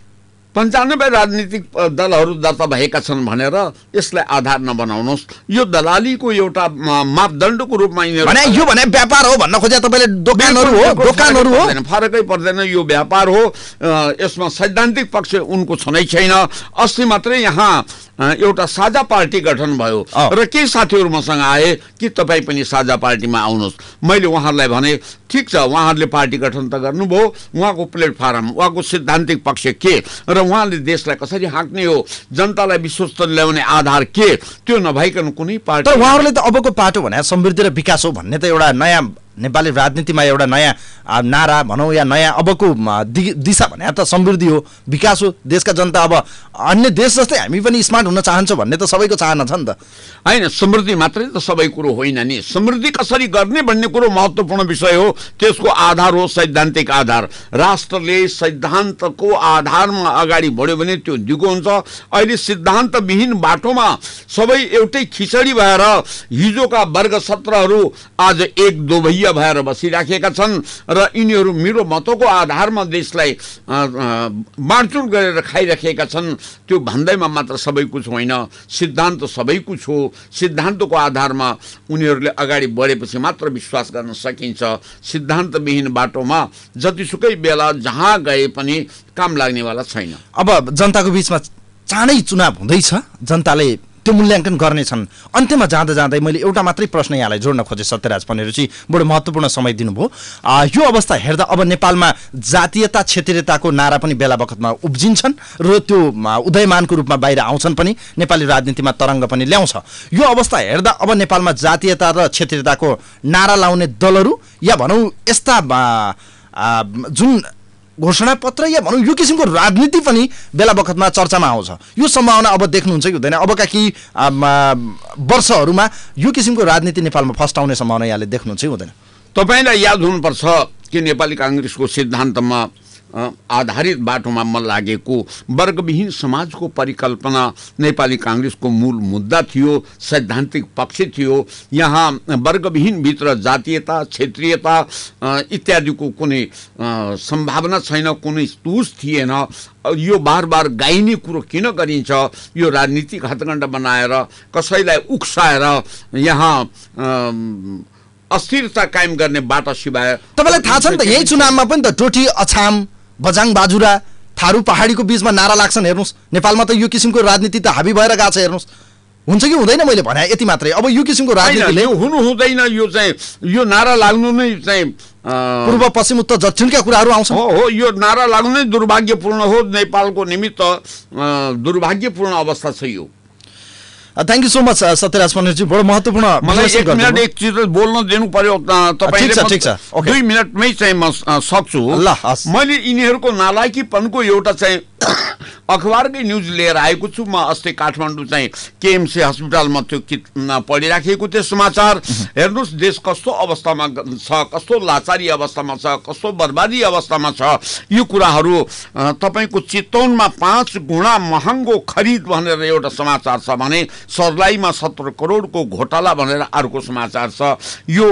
95 राजनीतिक दलहरू दर्ता भएका छन् भनेर यसलाई आधार नबनाउनुहोस् यो दलालीको एउटा मापदण्डको रूपमा भने यो भने व्यापार हो भन्न खोजे तपाईले दोकानहरू हो फरकै पर्दैन यो व्यापार हो यसमा सैद्धान्तिक पक्ष उनको छनै छैन अस्ति मात्रै यहाँ एउटा साझा पार्टी गठन भयो र केही साथीहरू मसँग आए कि तपाईँ पनि साझा पार्टीमा आउनुहोस् मैले उहाँहरूलाई भने ठिक छ उहाँहरूले पार्टी गठन त गर्नुभयो उहाँको प्लेटफर्म उहाँको सैद्धान्तिक पक्ष के र उहाँले देशलाई कसरी हाँक्ने हो जनतालाई विश्वस्त ल्याउने आधार के त्यो नभइकन कुनै पार्टी तर उहाँहरूले त अबको पाटो भने समृद्धि र विकास हो भन्ने त एउटा नयाँ नेपाली राजनीतिमा एउटा नयाँ नारा भनौँ या नयाँ अबको दिशा भने त समृद्धि हो विकास हो देशका जनता अब अन्य देश जस्तै हामी पनि स्मार्ट हुन चाहन्छौँ भन्ने त सबैको चाहना छ नि त हैन समृद्धि मात्रै त सबै कुरो होइन नि समृद्धि कसरी गर्ने भन्ने कुरो महत्त्वपूर्ण विषय हो त्यसको आधार हो सैद्धान्तिक आधार राष्ट्रले सिद्धान्तको आधारमा अगाडि बढ्यो भने त्यो दिगो हुन्छ अहिले सिद्धान्त विहीन बाटोमा सबै एउटै खिचडी भएर हिजोका वर्ग 17हरू आज एक दोभैया भएर बसिराखेका छन् र यिनीहरू मेरो मतको आधारमा देशलाई बाँडचुँड गरेर खाइराखेका छन्। त्यो भन्दैमा मात्र सबै कुछ होइन, सिद्धान्त सबै कुछ हो। सिद्धान्तको आधारमा उनीहरूले अगाडि बढेपछि मात्र विश्वास गर्न सकिन्छ। सिद्धान्तविहीन बाटोमा जतिसुकै बेला जहाँ गए पनि काम लाग्नेवाला छैन। अब जनताको बीचमा चाँडै चुनाव हुँदैछ, जनताले त्यो मूल्याङ्कन गर्नेछन्। अन्त्यमा जाँदा जाँदै मैले एउटा मात्रै प्रश्न यहाँलाई जोड्न खोजेँ सत्यराज पनेरुजी, बडो महत्त्वपूर्ण समय दिनुभयो। यो अवस्था हेर्दा अब नेपालमा जातीयता क्षेत्रीयताको नारा पनि बेला बखतमा उब्जिन्छन् र त्यो उदयमानको रूपमा बाहिर आउँछन् पनि, नेपाली राजनीतिमा तरङ्ग पनि ल्याउँछ। यो अवस्था हेर्दा अब नेपालमा जातीयता र क्षेत्रीयताको नारा लाउने दलहरू या भनौँ यस्ता जुन घोषणा पत्र या भनौँ यो किसिमको राजनीति पनि बेला बखतमा चर्चामा आउँछ। यो सम्भावना अब देख्नुहुन्छ कि हुँदैन? अबका केही वर्षहरूमा यो किसिमको राजनीति नेपालमा फस्टाउने सम्भावना यहाँले देख्नुहुन्छ कि हुँदैन? तपाईँलाई याद हुनुपर्छ कि नेपाली काङ्ग्रेसको सिद्धान्तमा आधारित बाटोमा लागेको वर्गविहीन समाजको परिकल्पना नेपाली काङ्ग्रेसको मूल मुद्दा थियो, सैद्धान्तिक पक्ष थियो। यहाँ वर्गविहीन भित्र जातीयता, क्षेत्रीयता इत्यादिको कुनै सम्भावना छैन, कुनै तुस थिएन। यो बार बार गाइने कुरो किन गरिन्छ? यो राजनीतिक हथकण्डा बनाएर कसैलाई उक्साएर यहाँ अस्थिरता कायम गर्ने बाटो सिवाय तपाईँलाई थाहा छ नि त, यही चुनावमा पनि त टोटी, अछाम, बजाङ बाजुरा, थारू पहाडीको बीचमा नारा लाग्छन्। हेर्नुहोस् नेपालमा त यो किसिमको राजनीति त हाबी भएर गएको छ। हेर्नुहोस् हुन्छ कि हुँदैन? मैले भने यति मात्रै। अब यो किसिमको राजनीतिले हुनु हुँदैन। यो चाहिँ यो नारा लाग्नु नै चाहिँ पूर्व पश्चिम उत्तर दक्षिणका कुराहरू आउँछन्। हो, यो नारा लाग्नु नै दुर्भाग्यपूर्ण हो। नेपालको निमित्त दुर्भाग्यपूर्ण अवस्था छ यो। Thank you so much Satyaraj Paneruji, बडो महत्त्वपूर्ण। मलाई 1 मिनट एक चिज बोल्न दिनु पर्यो तपाईँले। ठिक छ, 2 मिनटमै चाहिँ म सक्छु। मैले यिनीहरूको नालायकीपनको एउटा चाहिँ अखबारकै न्युज लिएर आएको छु। म अस्ति काठमाडौँ चाहिँ केएमसी हस्पिटलमा त्यो पढिराखेको थिएँ समाचार। हेर्नुहोस् देश कस्तो अवस्थामा छ, कस्तो लाचारी अवस्थामा छ, कस्तो बर्बादी अवस्थामा छ। यो कुराहरू तपाईँको चितवनमा 5 गुणा महँगो खरिद भनेर एउटा समाचार छ भने सर्लाहीमा 17 करोडको घोटाला भनेर अर्को समाचार छ। यो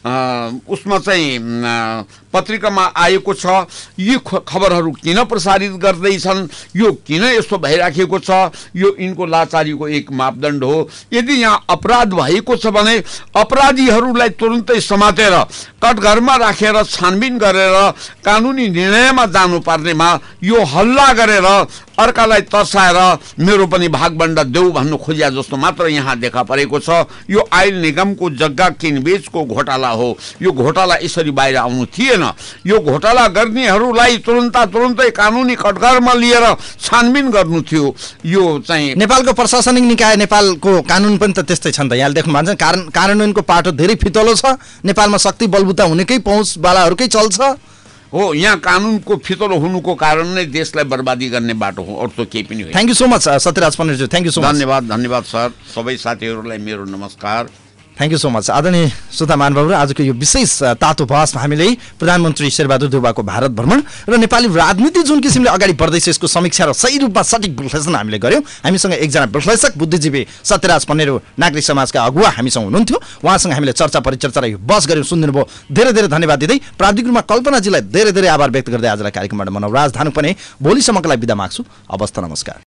उसमा चाहिँ पत्रिकामा आएको छ। यी खबरहरू किन प्रसारित गर्दैछन्? यो किन यस्तो भइराखेको छ? यो यिनको लाचारीको एक मापदण्ड हो। यदि यहाँ अपराध भएको छ भने अपराधीहरूलाई तुरुन्तै समातेर कटघरमा राखेर छानबिन गरेर कानुनी निर्णयमा जानुपर्नेमा यो हल्ला गरेर अर्कालाई तर्साएर मेरो पनि भागबण्डा देऊ भन्नु खोजिया जस्तो मात्र यहाँ देखा परेको छ। यो आयल निगमको जग्गा किनबेचको घोटाला हो। यो घोटाला यसरी बाहिर आउनु थिएन। यो घोटाला गर्नेहरूलाई तुरुन्तै कानुनी कटघरमा लिएर छानबिन गर्नु थियो। यो चाहिँ नेपालको प्रशासनिक निकाय, नेपालको कानुन पनि त त्यस्तै छ नि त। यहाँले देख्नु भएको छ कार्यान्वयनको पाटो धेरै फितलो छ। नेपालमा शक्ति बलबुता हुनेकै पहुँचवालाहरूकै चल्छ। हो, यहाँ कानुनको फितलो हुनुको कारण नै देशलाई बर्बादी गर्ने बाटो हो, अरू त केही पनि होइन। Thank you so much Satyaraj Paneruji, thank you so much. धन्यवाद सर। सबै साथीहरूलाई मेरो नमस्कार। Thank you so much. आदरणीय श्रोता महानुभावहरू, आजको यो विशेष तातो बहसमा हामीले प्रधानमन्त्री शेरबहादुर देउवाको भारत भ्रमण र नेपाली राजनीति जुन किसिमले अगाडि बढ्दैछ यसको समीक्षा र सही रूपमा सठिक विश्लेषण हामीले गऱ्यौँ। हामीसँग एकजना विश्लेषक बुद्धिजीवी सत्यराज पनेरु नागरिक समाजका अगुवा हामीसँग हुनुहुन्थ्यो। उहाँसँग हामीले चर्चा परिचर्चा र यो बहस गऱ्यौँ। सुनिदिनु भयो, धेरै धेरै धन्यवाद दिँदै प्राविधिक रूपमा कल्पनाजीलाई धेरै धेरै आभार व्यक्त गर्दै आजलाई कार्यक्रमबाट म नवराज धानुक पनि भोलिसम्मको लागि बिदा माग्छु। हवस् त, नमस्कार।